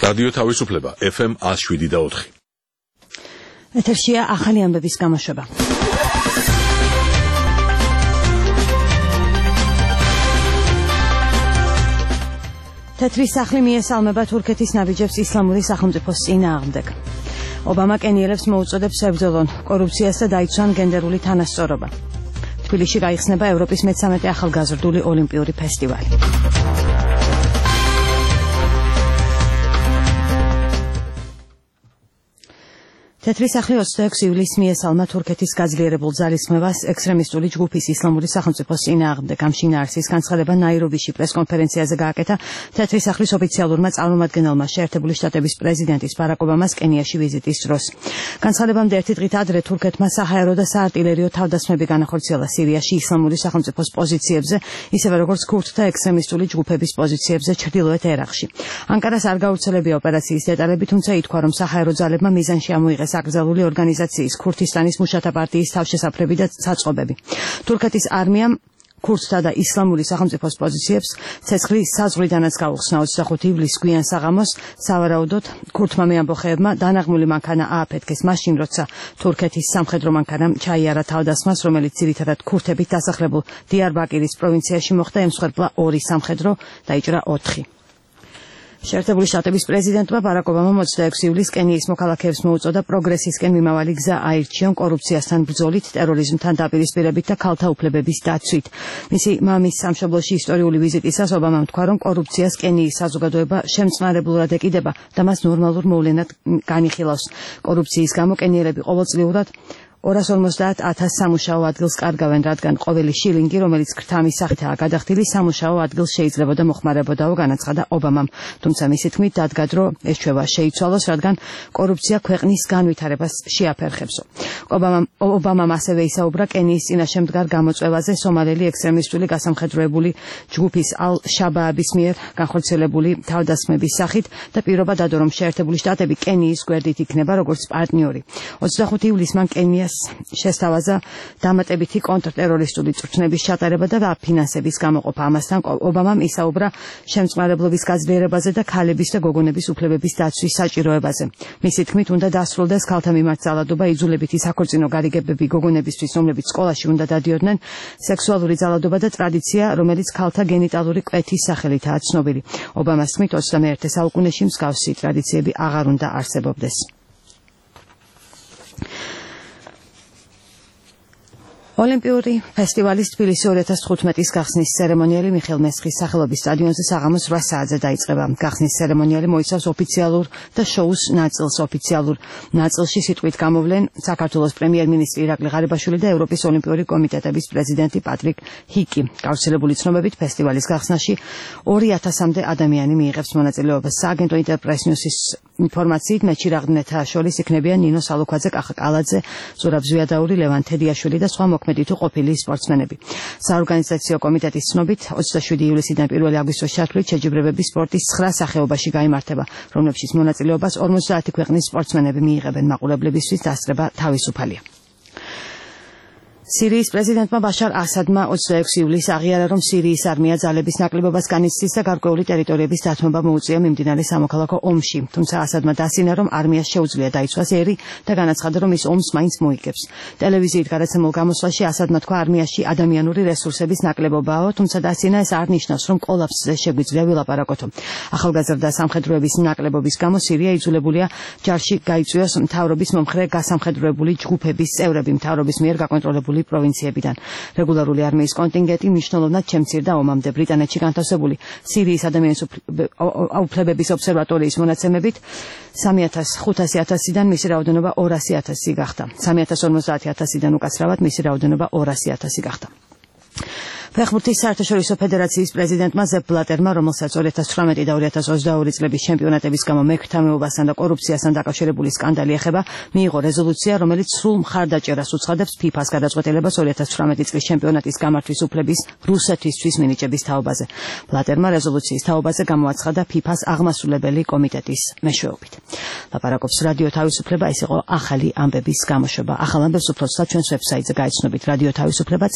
რადიო თავისუფლება FM 107.4. ეთერშია ახალი ამბების გამოშვება. თეთრი სახლი მიესალმება თურქეთის ნაბიჯებს ისლამური სახელმწიფოს წინააღმდეგ. ობამა კენიელებს მოუწოდებს ებრძოლონ კორუფციას და დაიცვან გენდერული თანასწორობა. თბილისში გაიხსნება ევროპის მე-13 ახალგაზრდული ოლიმპიური ფესტივალი. თეთრი სახლი 26 ივლისს მიესალმა თურქეთის გაძლიერებულ ძალისხმევას ექსტრემისტული ჯგუფის ისლამური სახელმწიფოს წინააღმდეგ. ამ შინაარსის განცხადება ნაირობიში პრესკონფერენციაზე გააკეთა თეთრი სახლის ოფიციალურმა წარმომადგენელმა შეერთებული შტატების პრეზიდენტის ბარაკ ობამას კენიაში ვიზიტის დროს. განცხადებამდე ერთი დღით ადრე თურქეთმა საჰაერო და საარტილერიო თავდასხმები განახორციელა სირიაში ისლამური სახელმწიფოს პოზიციებზე, ისევე როგორც ქურთთა ექსტრემისტული ჯგუფების პოზიციებზე ჩრდილოეთ ერაყში. ანკარას არ გავრცელებია ოპერაციის დეტალები, თუმცა ითქვა, რომ საჰაერო ძალებმა მიზანში ამოიღეს აკრძალული ორგანიზაციის ქურთისტანის მუშათა პარტიის თავშესაფრები და საწყობები. თურქეთის არმიამ ქურთთა და ისლამური სახელმწიფოს პოზიციებს ცეცხლი საზღვრიდანაც გაუხსნა 25 ივლისს გვიან საღამოს. სავარაუდოდ ქურთმა მეამბოხეებმა დანაღმული მანქანა ააფეთქეს მაშინ, როცა თურქეთის სამხედრო მანქანამ ჩაიარა თავდასხმას, რომელიც ძირითადად ქურთებით დასახლებულ დიარბაკირის პროვინციაში მოხდა. ემსხვერპლა 2 სამხედრო, დაიჭრა 4. შეერთებული შტატების პრეზიდენტმა ბარაკ ობამამ 26 ივლისს კენიის მოქალაქეებს მოუწოდა პროგრესისკენ მიმავალი გზა აირჩიონ კორუფციასთან ბრძოლით, ტერორიზმთან დაპირისპირებით და ქალთა უფლებების დაცვით. მისი მამის სამშობლოში ისტორიული ვიზიტისას ობამამ თქვა, რომ კორუფციას კენიის საზოგადოება შემწყნარებლურად ეკიდება და მას ნორმალურ მოვლენად განიხილავს. კორუფციის გამო კენიელები ყოველწლიურად 250,000 სამუშაო ადგილს კარგავენ, რადგან ყოველი შილინგი, რომელიც ქრთამის სახითაა გადახდილი, სამუშაო ადგილს შეიძლებოდა მოხმარებოდაო, განაცხადა ობამამ. თუმცა მისი თქმით დადგა, რომ ეს ჩვევა შეიცვალოს, რადგან კორუფცია ქვეყნის განვითარებას შეაფერხებსო. ობამამ ასევე ისაუბრა კენიის წინაშე მდგარ გამოწვევაზე სომალელი ექსტრემისტული გასამხედროებული ჯგუფის ალ-შაბააბის მიერ განხორციელებული თავდასხმების სახით და პირობა დადო, რომ შეერთებული შტატები კენიის გვერდით იქნება როგორც პარტნიორი. 25 ივლისს მან კენიას შესთავაზა დამატებითი კონტრტერორისტული წვრთნების ჩატარება და ფინანსების გამოყოფა. ამასთან ობამამ ისაუბრა შემწყნარებლობის გაძლიერებაზე და ქალების და გოგონების უფლებების დაცვის საჭიროებაზე. მისი თქმით, უნდა დასრულდეს ქალთა მიმართ ძალადობა, იძულებითი საქორწინო გარიგებები გოგონებისთვის, რომლებიც სკოლაში უნდა დადიოდნენ, სექსუალური ძალადობა და ტრადიცია, რომელიც ქალთა გენიტალური კვეთის სახელითაა ცნობილი. ობამას თქმით, 21 საუკუნეში მსგავსი ტრადიციები აღარ უნდა არსებობდეს. ოლიმპიური ფესტივალის თბილისი 2015-ის გახსნის ცერემონიალი მიხეილ მესხის სახელობის სტადიონზე საღამოს 8 საათზე დაიწყება. გახსნის ცერემონიალი მოიცავს ოფიციალურ და შოუს ნაწილს. ოფიციალურ ნაწილში სიტყვით გამოვლენ საქართველოს პრემიერ-მინისტრი ირაკლი ღარიბაშვილი და ევროპის ოლიმპიური კომიტეტების პრეზიდენტი პატრიკ ჰიკი. გავრცელებული ცნობებით ფესტივალის გახსნაში 2000-მდე ადამიანი მიიღებს მონაწილეობას. სააგენტო ინტერპრეს-ნიუსის ინფორმაციით მეჩირაღდნეთა შორის იქნებიან ნინო სალუქვაძე, კახა კალაძე, ზურაბ ზვიადაური, ლევან თედიაშვილი და სხვა მოქმედი თუ ყოფილი სპორტსმენები. საორგანიზაციო კომიტეტის ცნობით 27 ივლისიდან 1 აგვისტოს ჩათვლით შეჯიბრებები სპორტის 9 სახეობაში გაიმართება, რომლებშიც მონაწილეობას 50 ქვეყნის სპორტსმენები მიიღებენ. მაყურებლებისთვის დასწრება თავისუფალია. სირიის პრეზიდენტმა ბაშარ ასადმა 26 ივლისს აღიარა, რომ სირიის არმია ძალების ნაკლებობას განიცდის და გარკვეული ტერიტორიების დათმობა მოუწია მიმდინარე სამოქალაქო ომში. თუმცა ასადმა დასინა, რომ არმიას შეუძლია დაიცვას ერი და განაცხადა, რომ ის ომს მაინც მოიგებს. ტელევიზიით გადაცემულ გამოსვლაში ასადმა თქვა, არმიაში ადამიანური რესურსების ნაკლებობაა, თუმცა დასინა, ეს არ ნიშნავს, რომ კოლაფსზე შეგვიძლია ვილაპარაკოთო. ახალგაზრდა სამხედროების ნაკლებობის გამო სირია იძულებულია ჯარში გაიწვიოს მთავრობის მომხრე გასამხედროებული ჯგუფების წევრები მთავრობის მიერ გაკონტროლებული პროვინციებიდან. რეგულარული არმიის კონტინგენტი მნიშვნელოვნად შემცირდა ომამდე. ბრიტანეთში განთავსებული სირიის ადამიანის უფლებების ობსერვატორიის მონაცემებით 3,500-დან მისი რაოდენობა 200,000 გახდა. 350,000-დან უკაცრავად მისი რაოდენობა 200,000 გახდა. ფეხბურთის საერთაშორისო ფედერაციის პრეზიდენტმა ზეპ ბლატერმა, რომელსაც 2018 და 2022 წლების ჩემპიონატების გამო მექვთამეობასთან და კორუფციასთან დაკავშირებული სკანდალი ეხება, მიიღო რეზოლუცია, რომელიც სრულ მხარდაჭერას უცხადებს ფიფას გადაწყვეტილებას 2018 წლის ჩემპიონატის გამართვის უფლების რუსეთისთვის მინიჭების თაობაზე. ბლატერმა რეზოლუციის თაობაზე გამოაცხადა ფიფას აღმასრულებელი კომიტეტის მეშვეობით. ლაპარაკობს რადიო თავისუფლება, ეს იყო ახალი ამბების გამოშვება. ახალ ამბებს უფრო ცუდად ჩვენს ვებსაიტზე გაიცნობით რადიო თავისუფლება.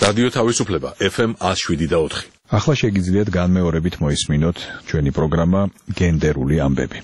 რადიო თავისუფლება FM 107.4. ახლა შეგიძლიათ განმეორებით მოისმინოთ ჩვენი პროგრამა გენდერული ამბები.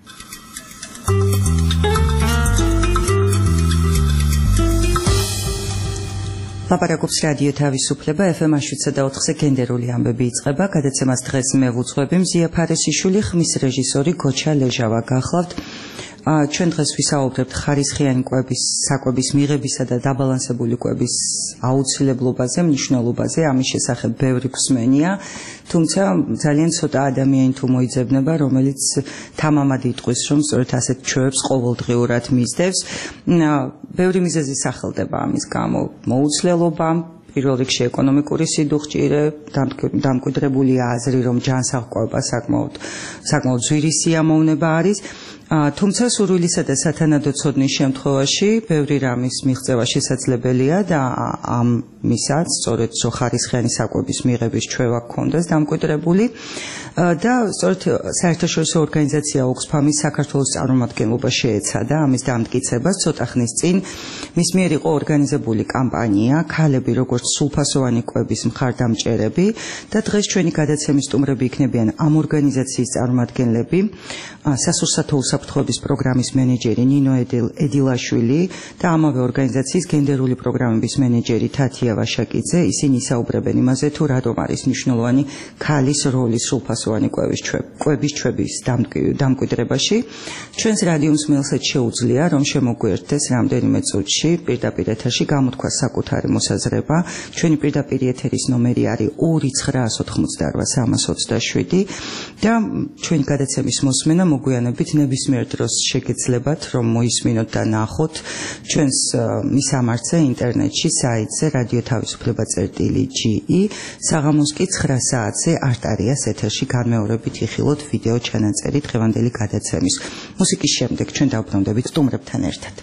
ლაპარაკობს რადიო თავისუფლება FM 107.4-ზე გენდერული ამბები იწყება. გადაცემას დღეს მე ვუძღვები მზია ფარესიშვილი, ხმის რეჟისორი გოჩა ლეჟავა. გახლავთ ჩვენ დღეს ვისაუბრებთ ხარისხიანი კვების, საკვების მიღებისა და დაბალანსებული კვების აუცილებლობაზე, მნიშვნელობაზე. ამის შესახებ ბევრი მსმენია, თუმცა ძალიან ცოტა ადამიანი თუ მოიძებნება, რომელიც თამამად იტყვის, რომ სწორედ ასეთ ჩვევებს ყოველდღიურად მისდევს. ბევრი მიზეზი სახელდება ამის გამო. მოუცლელობა, პირველ რიგში ეკონომიკური სიდუხჭირე, დამკვიდრებული აზრი, რომ ჯანსაღკვება საკმაოდ ძვირი სიამოვნება არის. თუმცა სურვილისა და სათანადო ცოდნის შემთხვევაში ბევრი რამის მიღწევა შესაძლებელია და ამისაც სწორედ ხარისხიანი საკვების მიღების ჩვევა გქონდეს დამკვიდრებული და სწორედ საერთაშორისო ორგანიზაცია ოქსფამის საქართველოს წარმომადგენლობა შეეცადა ამის დამტკიცებას ცოტა ხნის წინ. მის მიერ იყო ორგანიზებული კამპანია ქალები როგორც სრულფასოვანი კვების მხარდამჭერები და დღეს ჩვენი გადაცემის სტუმრები იქნებიან ამ ორგანიზაციის წარმომადგენლები, სასურსათო უსაფრთხოების პროგრამის მენეჯერი ნინო ედილაშვილი და ამავე ორგანიზაციის გენდერული პროგრამების მენეჯერი თათია ვაშაკიძე. ისინი ისაუბრებენ იმაზე, თუ რატომ არის მნიშვნელოვანი ქალის როლი სრულფასოვანი კვების ჩვევის დამკვიდრებაში. ჩვენს რადიო მსმენელსაც შეუძლია, რომ შემოგვიერთდეს რამდენიმე წუთში პირდაპირ ეთერში გამოთქვა საკუთარი მოსაზრება. ჩვენი პირდაპირ ეთერის ნომერი არის 2988327 და ჩვენი გადაცემის მოსმენა მოგვიანებით ნებისმიერ დროს შეგეძლებათ, რომ მოისმინოთ და ნახოთ ჩვენს მისამართზე ინტერნეტში საიტზე radiotavisufleba.ge. საღამოს კი 9 საათზე არტარიას ეთერში განმეორებით იხილოთ ვიდეო ჩანაწერი დღევანდელი გადაცემის. მუსიკის შემდეგ ჩვენ დავბრუნდებით სტუმრებთან ერთად.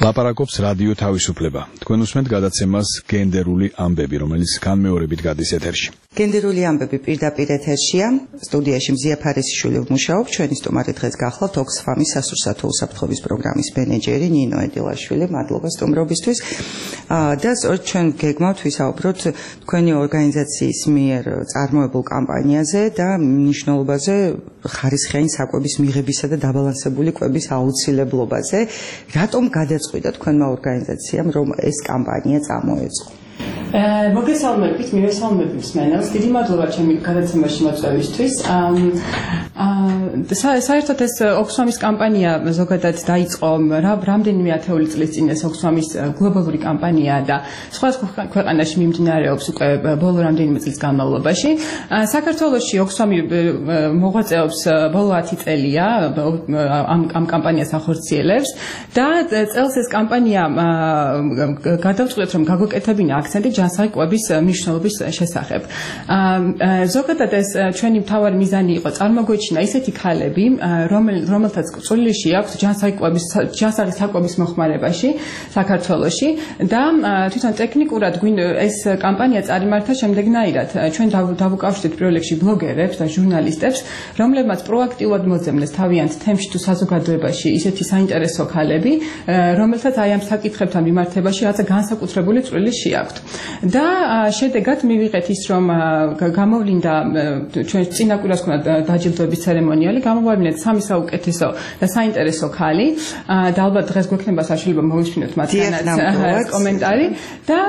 ლაპარაკობს რადიო თავისუფლება. თქვენ უსმენთ გადაცემას გენდერული ამბები, რომელიც განმეორებით გადის ეთერში. გენდერული ამბები პირდაპირ ეთერშია. სტუდიაში მზია ფარისიშვილი ვმუშაობ. ჩვენი სტუმარი დღეს გახლავთ ოქსფამის სასურსათო უსაფრთხოების პროგრამის მენეჯერი ნინო ედილაშვილი. მადლობა სტუმრობისთვის. და სწორედ ჩვენ გეგმავთ ვისაუბროთ თქვენი ორგანიზაციის მიერ წარმოებულ კამპანიაზე და მნიშვნელობაზე ხარისხიანი საკვების მიღებისა და დაბალანსებული კვების აუცილებლობაზე. რატომ გადაწყვიტა თქვენმა ორგანიზაციამ რომ ეს კამპანია წამოეწყო? მოგესალმებით, მივესალმებით მსმენელს. დიდი მადლობა ჩემი გადაცემაში მოწვევისთვის. საერთოდ ეს ოქსფამის კამპანია ზოგადად დაიწყო რამდენიმე ათეული წლის წინ. ეს ოქსფამის გლობალური კამპანიაა და სხვადასხვა ქვეყანაში მიმდინარეობს უკვე ბოლო რამდენიმე წლის განმავლობაში. საქართველოში ოქსფამი მოღვაწეობს ბოლო 10 წელია, ამ კამპანიას ახორციელებს და წელს ეს კამპანია გადავწყვეტ რომ გაგვეკეთებინა აქცენტი ჯანსაღი კვების მნიშვნელობის შესახებ. ზოგადად ეს ჩვენი მთავარი მიზანი იყო წარმოგვეჩინა ისეთი ქალები, რომელთაც წვლილი აქვს ჯანსაღი საკვების მოხმარებაში საქართველოში და თვითონ ტექნიკურად ეს კამპანია წარიმართა შემდეგნაირად. ჩვენ დავუკავშირეთ პირველ რიგში ბლოგერებს და ჟურნალისტებს, რომლებმაც პროაქტიულად მოძებნეს თავიანთ თემში თუ საზოგადოებაში ისეთი საინტერესო ქალები, რომელთაც აი ამ საკითხებთან მიმართებაში რაღაცა განსაკუთრებული წვლილი შეაქვთ. და შედეგად მივიღეთ ის რომ გამოვლინდა ჩვენ წინა კვირას ქონდა დაჯილდოების ცერემონიალი, გამოვარდნეთ 3 საუკეთესო და საინტერესო ქალი და ალბათ დღეს გვექნება საშუალება მოვისმინოთ მათგანაც კომენტარი და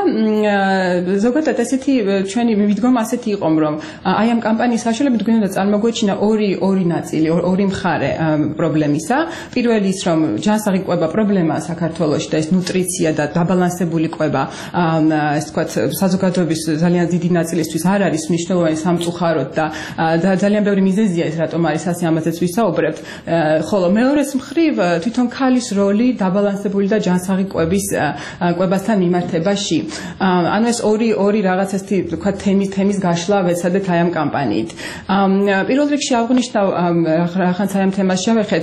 ზოგადად ესეთი ჩვენი მიდგომა ასეთი იყო რომ აი ამ კამპანიის საშუალებით გვინდა წარმოგვეჩინა ორი ნაწილი, ორი მხარე პრობლემისა. პირველი ის რომ ჯანსაღი კვება პრობლემაა საქართველოში და ეს ნუტრიცია და დაბალანსებული კვება ეს თქვათ საზოგადოების ძალიან დიდი ნაწილისთვის არ არის მნიშვნელოვანი სამწუხაროდ და ძალიან ბევრი მიზეზია ეს რატომ არის ასე ამაზეც ვისაუბრებთ. ხოლო მეორეს მხრივ თვითონ ქალის როლი დაბალანსებული და ჯანსაღი კვებასთან მიმართებაში. ანუ ეს ორი რაღაც ესეთი თქვათ თემის გაშლა ვეცადეთ აი ამ კამპანიით. პირველ რიგში აღნიშნავ რახანს აი ამ თემას შევეხეთ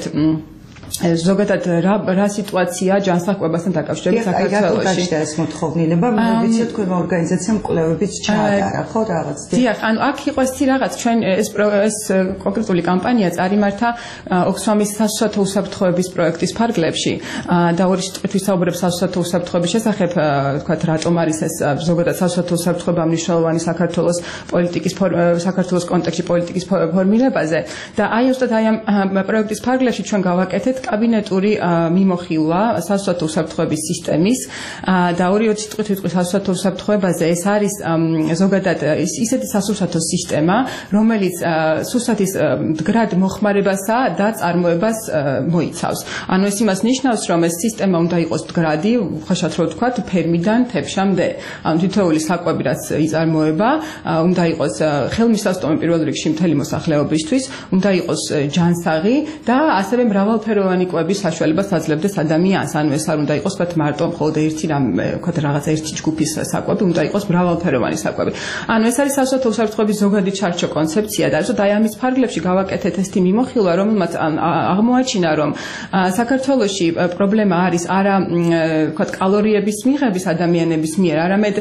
ზოგადად რა სიტუაცია ჯანსაღ კვებასთან დაკავშირებით საქართველოში. გაჩნდა ეს მოთხოვნილება, მე ვიცი თქვენმა ორგანიზაციამ კვლევებიც ჩაატარა, ხო რაღაც. დიახ, ანუ აქ იყო ეს რაღაც ჩვენ ეს კონკრეტული კამპანია წარიმართა ოქსფამის სასურსათო უსაფრთხოების პროექტის ფარგლებში და ორი სიტყვით ვისაუბრებ სასურსათო უსაფრთხოების შესახებ, თქვათ რატომ არის ეს ზოგადად სასურსათო უსაფრთხოება მნიშვნელოვანი საქართველოს პოლიტიკის საქართველოს კონტექსტში პოლიტიკის ფორმირებაზე და აი უბრალოდ აი ამ პროექტის ფარგლებში ჩვენ გავაკეთეთ კაბინეტური მიმოხილვა სასურსათო უსაფრთხოების სისტემის და ორი სიტყვით ვიტყვი სასურსათო უსაფრთხოებაზე. ეს არის ზოგადად ისეთი სასურსათო სისტემა, რომელიც სურსათის მდგრად მოხმარებასა და წარმოებას მოიცავს. ანუ ეს იმას ნიშნავს, რომ ეს სისტემა უნდა იყოს მდგრადი, ხაშად რო ვთქვათ, ფერმიდან თეფშამდე. ანუ თითოეული საკვები რაც იწარმოება, უნდა იყოს ხელმისაწვდომი პირველ რიგში მთელი მოსახლეობისთვის, უნდა იყოს ჯანსაღი და ასევე მრავალფეროვანი კვების საშუალებას აძლევდეს ადამიანს. ანუ ეს არ უნდა იყოს თქვათ მარტო მხოლოდ ერთი თქვათ რაღაცა ერთი ჯგუფის საკვები, უნდა იყოს მრავალფეროვანი საკვები. ანუ ეს არის სასურსათო უსაფრთხოების ზოგადი ჩარჩო კონცეფცია და ზოგადად აი ამის ფარგლებში გავაკეთეთ ესეთი მიმოხილვა, რომელმაც აღმოაჩინა, რომ საქართველოში პრობლემა არის არა თქვათ კალორიების მიღების ადამიანების მიერ, არამედ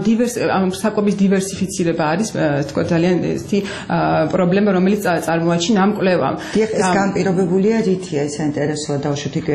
საკვების დივერსიფიცირება არის თქვათ ძალიან ესეთი პრობლემა, რომელიც წარმოაჩინა ამ კვლევამ. ეს განპირობებულია რითია ეს საინტერესოა დავუშვით იქ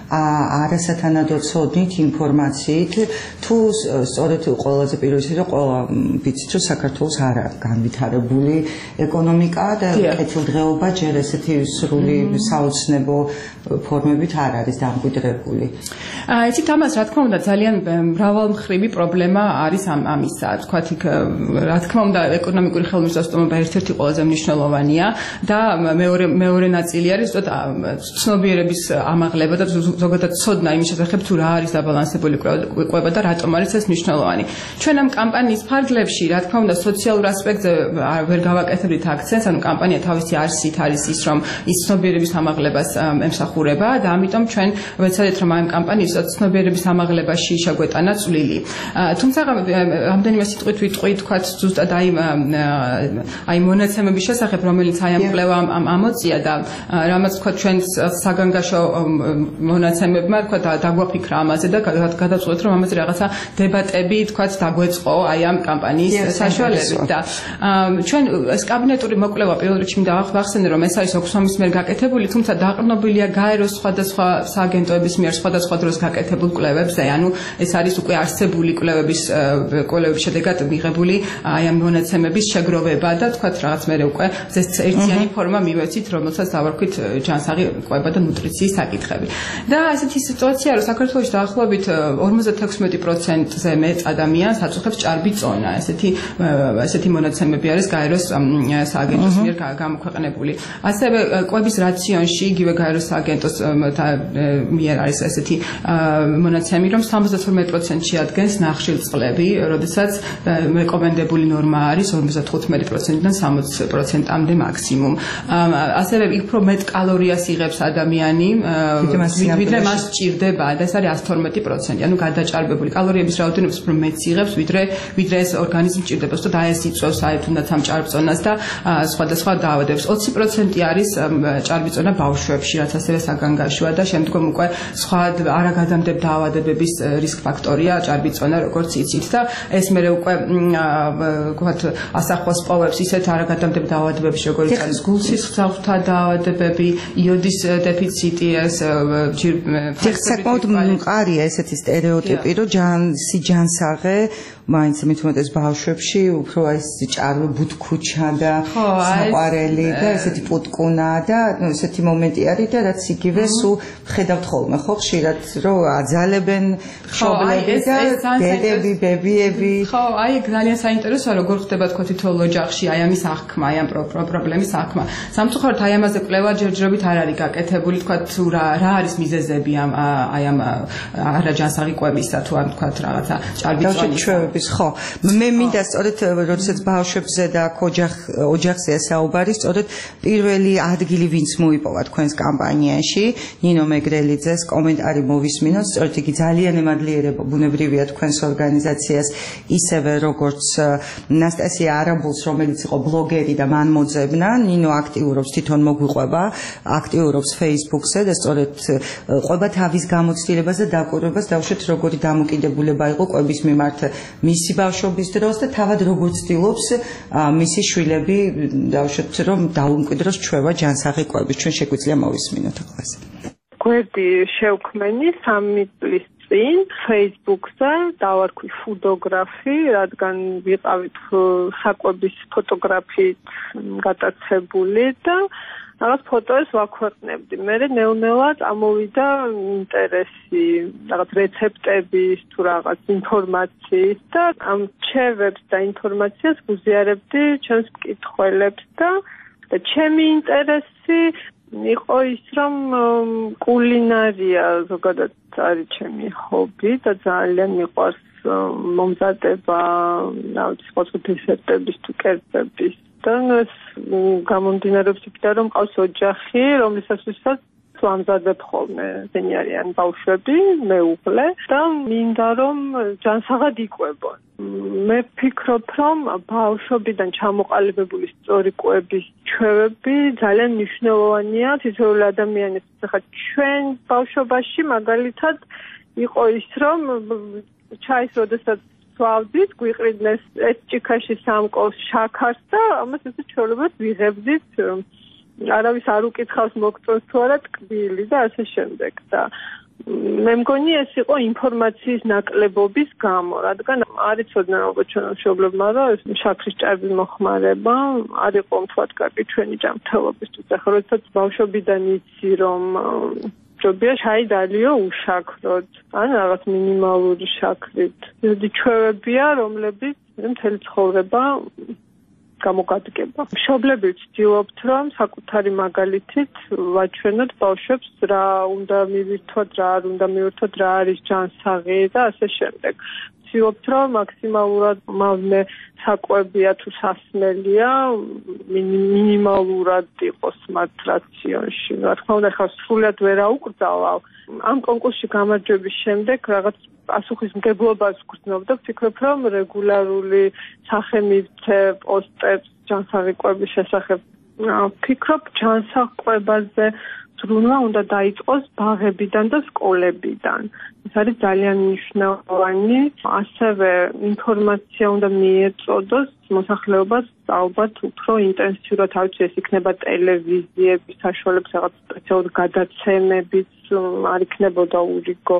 არასათანადო ცოდნით ინფორმაციით თუ სწორედ ყველაზე პირველი რომ ყველა ვიცით რომ საქართველოს არ არის განვითარებული ეკონომიკა და კეთილდღეობა ჯერ ესეთი სრული საოცნებო ფორმებით არ არის დამკვიდრებული. იცით ამას რა თქმა უნდა ძალიან მრავალმხრივი პრობლემა არის ამისა. თქვათ იქ რა თქმა უნდა ეკონომიკური ხელმისაწვდომობა ერთ-ერთი ყველაზე მნიშვნელოვანია და მეორე ნაწილი არის ცნობიერების ამაღლება და ზოგადად ცოდნა იმის შესახებ თუ რა არის დაბალანსებული კვება და რატომ არის ეს მნიშვნელოვანი. ჩვენ ამ კამპანიის ფარგლებში რა თქმა უნდა სოციალურ ასპექტზე ვერ გავაკეთებთ აქცენტს, ანუ კამპანია თავისი არსით არის ის რომ ის ცნობიერების ამაღლებას ემსახურება და ამიტომ ჩვენ ვეცადეთ რომ ამ კამპანიის ცნობიერების ამაღლებაში შეგვეტანა წვლილი. თუმცა რამდენიმე სიტყვით ვიტყვი თქვათ ზუსტად აი მონაცემების შესახებ, რომელიც აი ამ კვლევამ ამოწია და რამაც თქვათ ჩვენ საგანგაშო მონაცემებმა თქვა დაგვაფიქრა ამაზე და გადაწყვეტ რომ ამაზე რაღაცა დებატები თქვა დაგვეწყო აი ამ კამპანიის საშუალებით და ჩვენ ეს კაბინეტური მოკვლევა პირველ რიგში მინდა ვახსენე რომ ეს არის ოქსფამის მიერ გაკეთებული თუმცა დაყრდნობილია გაეროს სხვადასხვა სააგენტოების მიერ სხვადასხვა დროს გაკეთებულ კვლევებზე ანუ ეს არის უკვე არსებული კვლევების შედეგად მიღებული აი ამ მონაცემების შეგროვება და თქვა რაღაც მე უკვე ეს ერთიანი ფორმა მივეცით რომელსაც დავარქვით ჯანსაღი კვება და ნუტრიციის საკითხები და ესეთი სიტუაცია რომ საქართველოში დაახლოებით 56%-ზე მეტ ადამიანს აწუხებს ჭარბი წონა ესეთი მონაცემები არის გაეროს სააგენტოს მიერ გამოქვეყნებული ასევე კვების რაციონში იგივე გაეროს სააგენტოს მიერ არის ესეთი მონაცემი რომ 72%-ში ადგენს ნახშირწყლები როდესაც რეკომენდებული ნორმა არის 55%-დან 60%-მდე მაქსიმუმ ასევე უფრო მეტ კალორიას იღებს ადამიანი ვიდრე მას სჭირდება და ეს არის 112% ანუ გადაჭარბებული კალორიების რაოდენობის უფრო მეტს იღებს ვიდრე ეს ორგანიზმი სჭირდება უბრალოდ აი ეს იწვევს აი თუნდაც ამ ჭარბწონას და სხვადასხვა დაავადებებს 20% არის ჭარბიწონა ბავშვებში რაც ასევე საგანგაშოა და შემდგომ უკვე სხვა არაგადამდებარე დაავადებების რისკ ფაქტორია ჭარბიწონა როგორც იცით და ეს მე უკვე ვთქვათ ასახავს პოვებს ისეთ არაგადამდებარე დაავადებებში როგორც არის გულსისხლძარღვთა დაავადებები იოდის დეფიციტი ეს საკმაოდ მყარია ესეთი სტერეოტიპი რომ ჯანსაღე მაინც მithumetes ბავშვებში უფრო ეს ჭარბი ბუთქუჩა და საყვარელი და ესეთი პუტკუნა და ესეთი მომენტი არის და რაც იგივე სულ ხედავთ ხოლმე ხო ხშირად რომ აძალებენ მშობლები და დედები ბებიები ხო აი ძალიან საინტერესოა როგორ ხდება თქვა თითოეულ ოჯახში აი ამის აღქმა აი ამ პრობლემის აღქმა სამწუხაროდ აი ამაზე კვლევა ჯერჯერობით არ არის გაკეთებული თქვა თუ რა არის მიზეზები აი ამ არაჯანსაღი კვებისა თუ ამ თქვა რაღაცა ჭარბი წონის ხო მე მინდა სწორედ როდესაც ბავშვებზე და ოჯახზე საუბარი სწორედ პირველი ადგილი ვინც მოიპოვა თქვენს კამპანიაში ნინო მეგრელიძეს კომენტარი მოვისმინოთ სწორედ იგი ძალიან ემადლიერება ბუნებრივია თქვენს ორგანიზაციას ისევე როგორც ნასტასია არაბულს რომელიც იყო ბლოგერი და მან მოძებნა ნინო აქტიურობს თვითონ მოგვიყვება აქტიურობს Facebook-ზე და სწორედ ყვება თავის გამოცდილებას და დაკვირვებას დავუშვით როგორი დამოკიდებულება იყო ყვების მიმართ მისი ბავშვობის დროს და თავად როგორ ცდილობს მისი შვილები დავუშვით რომ დაუმკვიდროს ჩვევა ჯანსაღი კვების ჩვენ შეგვიძლია მოვისმინოთ ახლა კვები შევქმენი 3 წლის წინ Facebook-ზე დავარქვი ფოტოგრაფი რადგან ვიყავით საკვების ფოტოგრაფიით გატაცებული და რაღაც ფოტოებს ვაქვეყნებდი. მე ნელ-ნელა წამოვიდა ინტერესი, რაღაც რეცეპტების თუ რაღაც ინფორმაციის და ამ რჩევებს და ინფორმაციას გუზიარებდი ჩემს მკითხველებს და ჩემი ინტერესი იყო ის რომ კულინარია ზოგადად არის ჩემი ჰობი და ძალიან მიყვარს მომზადება, რაღაც დესერტების თუ კერძების და ეს გამომდინარეობს იქიდან რომ ყავს ოჯახი, რომლისაცაც ვამზადებ ხოლმე ზენიარიან ბავშვები, მეუღლე და მინდა რომ ჯანსაღად იკვებონ. მე ვფიქრობ რომ ბავშვობიდან ჩამოყალიბებული სწორი კვების ჩვევები ძალიან მნიშვნელოვანია თითოეულ ადამიანის. ახლა ჩვენ ბავშვობაში მაგალითად იყო ის რომ ჩაის როდესაც ვავდით, გვიყრიდნენ ეს ჭიქაში სამკოს შაქარს და ამას ესე ჩვეულებრივ ვიღებდით. არავის არ უკითხავს მოგწონს თუ არა ტკბილი და ასე შემდეგ და მე მგონი ეს იყო ინფორმაციის ნაკლებობის გამო, რადგან არ იცოდნენ ალბათ ჩვენ მშობლებმა რომ შაქრის ჭარბი მოხმარება არ იყო თქვათ კარგი ჩვენი ჯანმრთელობისთვის. ახლა როდესაც ბავშვობიდან იცი რომ ჯობია შაი დალიო უშაქროთ, ან რაღაც მინიმალური შაქრით. ისეთი ჩვევებია, რომლებიც მთელი ცხოვრება გამოგადგება. მშობლები ვცდილობთ, რომ საკუთარი მაგალითით ვაჩვენოთ ბავშვებს რა უნდა მივირთოთ, რა არ უნდა მივირთოთ, რა არის ჯანსაღი და ასე შემდეგ. ვცდილობთ, რომ მაქსიმალურად მავნე საკვებია თუ სასმელია, მინიმალურად იყოს მათ რაციონში. რა თქმა უნდა, ხა სრულად ვერ აუკრძალავ. ამ კონკურსში გამარჯვების შემდეგ რაღაც პასუხისმგებლობას ვგრძნობ და ვფიქრობ, რომ რეგულარული სახე მივცე პოსტებს ჯანსაღი კვების შესახებ ვფიქრობ ჯანსაღყვებაზე ზრუნვა უნდა დაიწყოს ბაღებიდან და სკოლებიდან. ეს არის ძალიან მნიშვნელოვანი. ასევე ინფორმაცია უნდა მიეწოდოს მოსახლეობას ალბათ უფრო ინტენსიურად, არ ვიცი, ეს იქნება ტელევიზიების საშუალებით, რაღაც სპეციალური გადაცემებიც არ იქნებოდა ურიგო.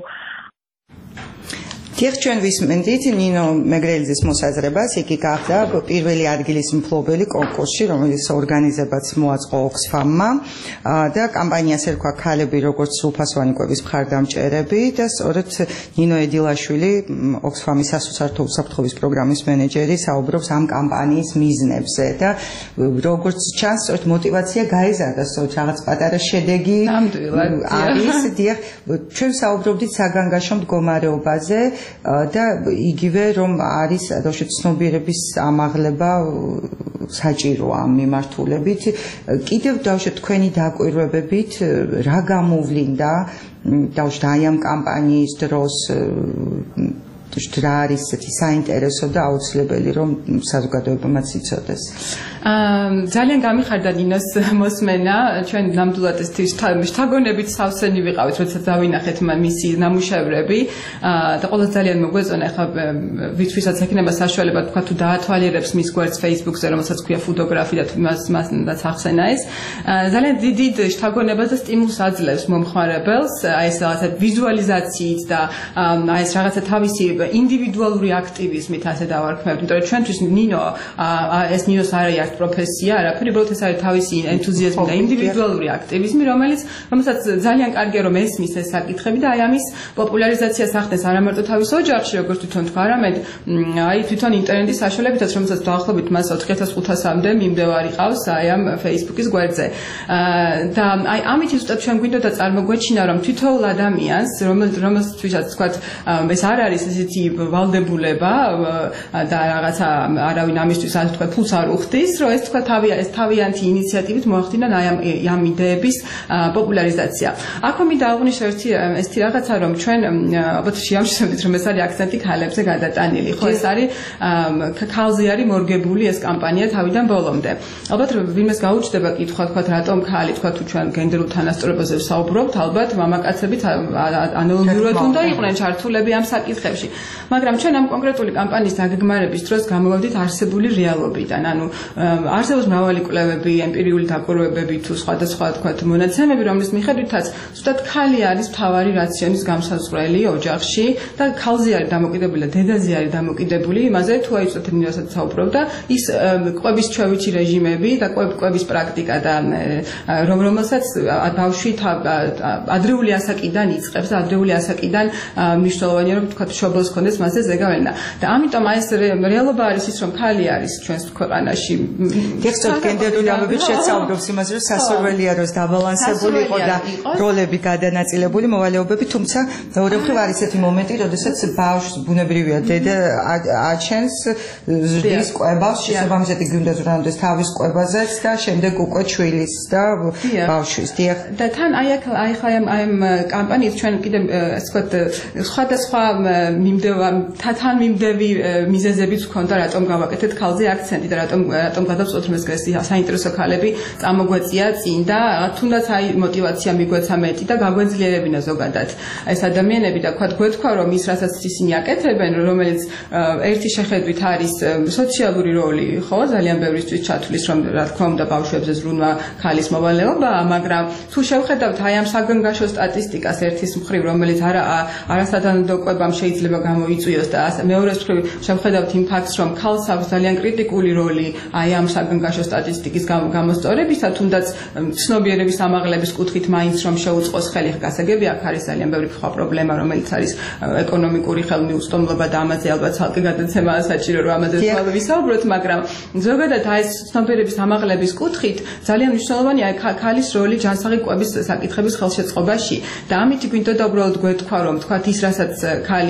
Დიახ, ჩვენ ვისმენდით ნინო მეგრელიძის მოსაზრებას, იგი გახდა პირველი ადგილის მფლობელი კონკურსში, რომელიც ორგანიზებაც მოაწყო Oxfam-მა და კამპანიას ერქვა ქალები როგორც სრულფასოვანი კვების მხარდამჭერები და სწორედ ნინო ედილაშვილი, Oxfam-ის სასოცართო უსაფრთხოების პროგრამის მენეჯერი, საუბრობს ამ კამპანიის მიზნებზე და როგორც ჩანს, სწორედ мотиваცია გაიზარდა, სწორედ რაღაც პატარა შედეგი არის. დიახ, ჩვენ საუბრობდით საგანგაშო მდგომარეობაზე და იგივე რომ არის ბავშვების ცნობიერების ამაღლება საჭირო ამ მიმართულებით. კიდევ ბავშვებო თქვენი დაკვირვებებით რა გამოვლინდა ბავშვთა აი ამ კამპანიის დროს რა არის ესეთი საინტერესო და აუცილებელი რომ საზოგადოებამაც იცოდეს. ძალიან გამიხარდა ნინოს მოსმენა, ჩვენ ნამდვილად ეს შთაგონებით სავსენი ვიყავით, როდესაც დავინახეთ მისი ნამუშევრები და ყოველთვის ძალიან მოგვეწონა ხა ვისაც ექნება საშუალება თქვა თუ დაათვალიერებს მის გვერდს Facebook-ზე, რომელსაც ქვია ფოტოგრაფი და მასაც ახსენა ეს. ძალიან დიდ შთაგონებას და სტიმულს აძლევს მომხმარებელს, აი ეს რაღაცა ვიზუალიზაციით და აი ეს რაღაცა თავისი ინდივიდუალური აქტივიზმით ასე დავარქმევთ, იმიტომ რომ ჩვენთვის ნინო ეს ნინოს არის პროფესია, არაფერი, უბრალოდ ეს არის თავისი ენთუზიაზმი და ინდივიდუალური აქტივიზმი, რომელსაც ძალიან კარგია რომ ესმის ეს საკითხები და აი ამის პოპულარიზაციას ახდენს არა მარტო თავის ოჯახში, როგორც თვითონ თქვა, არამედ აი თვითონ ინტერნეტის საშუალებითაც, რომელსაც დაახლოებით მას 4500-მდე მიმდევარი ყავს აი ამ Facebook-ის გვერდზე. და აი ამით ზუსტად ჩვენ გვინდოდა წარმოგვეჩინა რომ თითოეულ ადამიანს, რომელსაც თქვა ეს არ არის ესეთი ვალდებულება და რაღაცა არავინ ამისთვის ასე თქვა ფულს არ უხდის, რომ ეს თქვა თავიანთი ინიციატივით მოახდინა აი ამ იდეების პოპულარიზაცია. აქვე მინდა აღვნიშნო ერთი რაღაცა, რომ ჩვენ ალბათ შეამჩნევთ, რომ ეს არის აქცენტი ქალებზე გადატანილი. ხო, ეს არის ქალზე არის მორგებული ეს კამპანია თავიდან ბოლომდე. ალბათ ვინმეს გაუჩნდება კითხვა, თქვა რატომ ქალი, თქვა თუ ჩვენ გენდერულ თანასწორობაზე ვსაუბრობთ, ალბათ მამაკაცებიც ანალოგიურად უნდა იყვნენ ჩართულები ამ საკითხებში. მაგრამ ჩვენ ამ კონკრეტული კამპანიის დაგეგმარების დროს გამოვავდით არსებული რეალობიდან. ანუ არსებობს მრავალი კვლევები, ემპირიული დაკვირვებები თუ სხვადასხვა თქვა მონაცემები, რომლის მიხედვითაც ზუსტად ქალი არის მთავარი რაციონის გამსაზღვრელი ოჯახში და ქალზე არის დამოკიდებული და დედაზე არის დამოკიდებული იმაზე, თუ აი ზუსტად ნინოსაც საუბრობდა, ის კვების ჩვევითი რეჟიმები და კვების პრაქტიკა და რომელსაც ბავშვი ადრეული ასაკიდან იწყებს და ადრეული ასაკიდან მნიშვნელოვანია რომ თქვა შობელს ქონდეს მასზე ზეგავლენა. და ამიტომ აი ეს რეალობა არის ის, რომ ქალი არის ჩვენს ქვეყანაში დიახ, გენდერული ამბები შეცაუბრობს იმაზე, რომ სასურველია რომ დაბალანსებული იყო და როლები გადანაწილებული მოვალეობები, თუმცა მეორე მხრივ არის ესეთი მომენტი, როდესაც ბავშვს ბუნებრივია დედა აჩენს ზრდის კვებას, შესაბამისად იგი უნდა ზრუნავდეს თავის კვებაზეც და შემდეგ უკვე ჩვილის და ბავშვის. დიახ. და თან აი ხა ამ კამპანიით ჩვენ კიდე ასე ვთქვათ სხვადასხვა თან მიმდევი მიზეზებიც ჰქონდა, რატომ გავაკეთეთ ქალზე აქცენტი და რატომ გადავწყვეტ რომ ეს საინტერესო ქალები წამოგვეწია წინ და თუნდაც აი мотиваცია მიგვეცა მეტი და გაგვეძლიერებინა ზოგადად ეს ადამიანები და გვეთქვა რომ ის რასაც ისინი აკეთებენ, რომელიც ერთი შეხედვით არის სოციალური როლი, ხო, ძალიან ბევრისთვის ჩათვლის რომ რა თქმა უნდა ბავშვებზე ზრუნვა ქალის მოვალეობაა, მაგრამ თუ შევხედავთ აი ამ საგანგაშო სტატისტიკას ერთის მხრივ, რომელიც არასადანადო კვებამ შეიძლება გამოიწვიოს და მეორეს მხრივ შევხედავთ იმ ფაქტს, რომ ქალს აქვს ძალიან კრიტიკული როლი აი ამ საგანგაშო სტატისტიკის გამოსწორებისა, თუნდაც ცნობიერების ამაღლების კუთხით მაინც რომ შეუწყოს ხელი, გასაგებია, აქ არის ძალიან ბევრი სხვა პრობლემა, რომელიც არის ეკონომიკური ხელმისაწვდომობა და ამაზე ალბათ ცალკე გადაცემაა საჭირო, რომ ამაზე ვისაუბროთ, მაგრამ ზოგადად აი ეს ცნობიერების ამაღლების კუთხით ძალიან მნიშვნელოვანია ქალის როლი ჯანსაღი კვების საკითხების ხელშეწყობაში და ამით გვინდოდა უბრალოდ გვეთქვა, რომ თქვათ ის, რასაც ქალი აკეთებს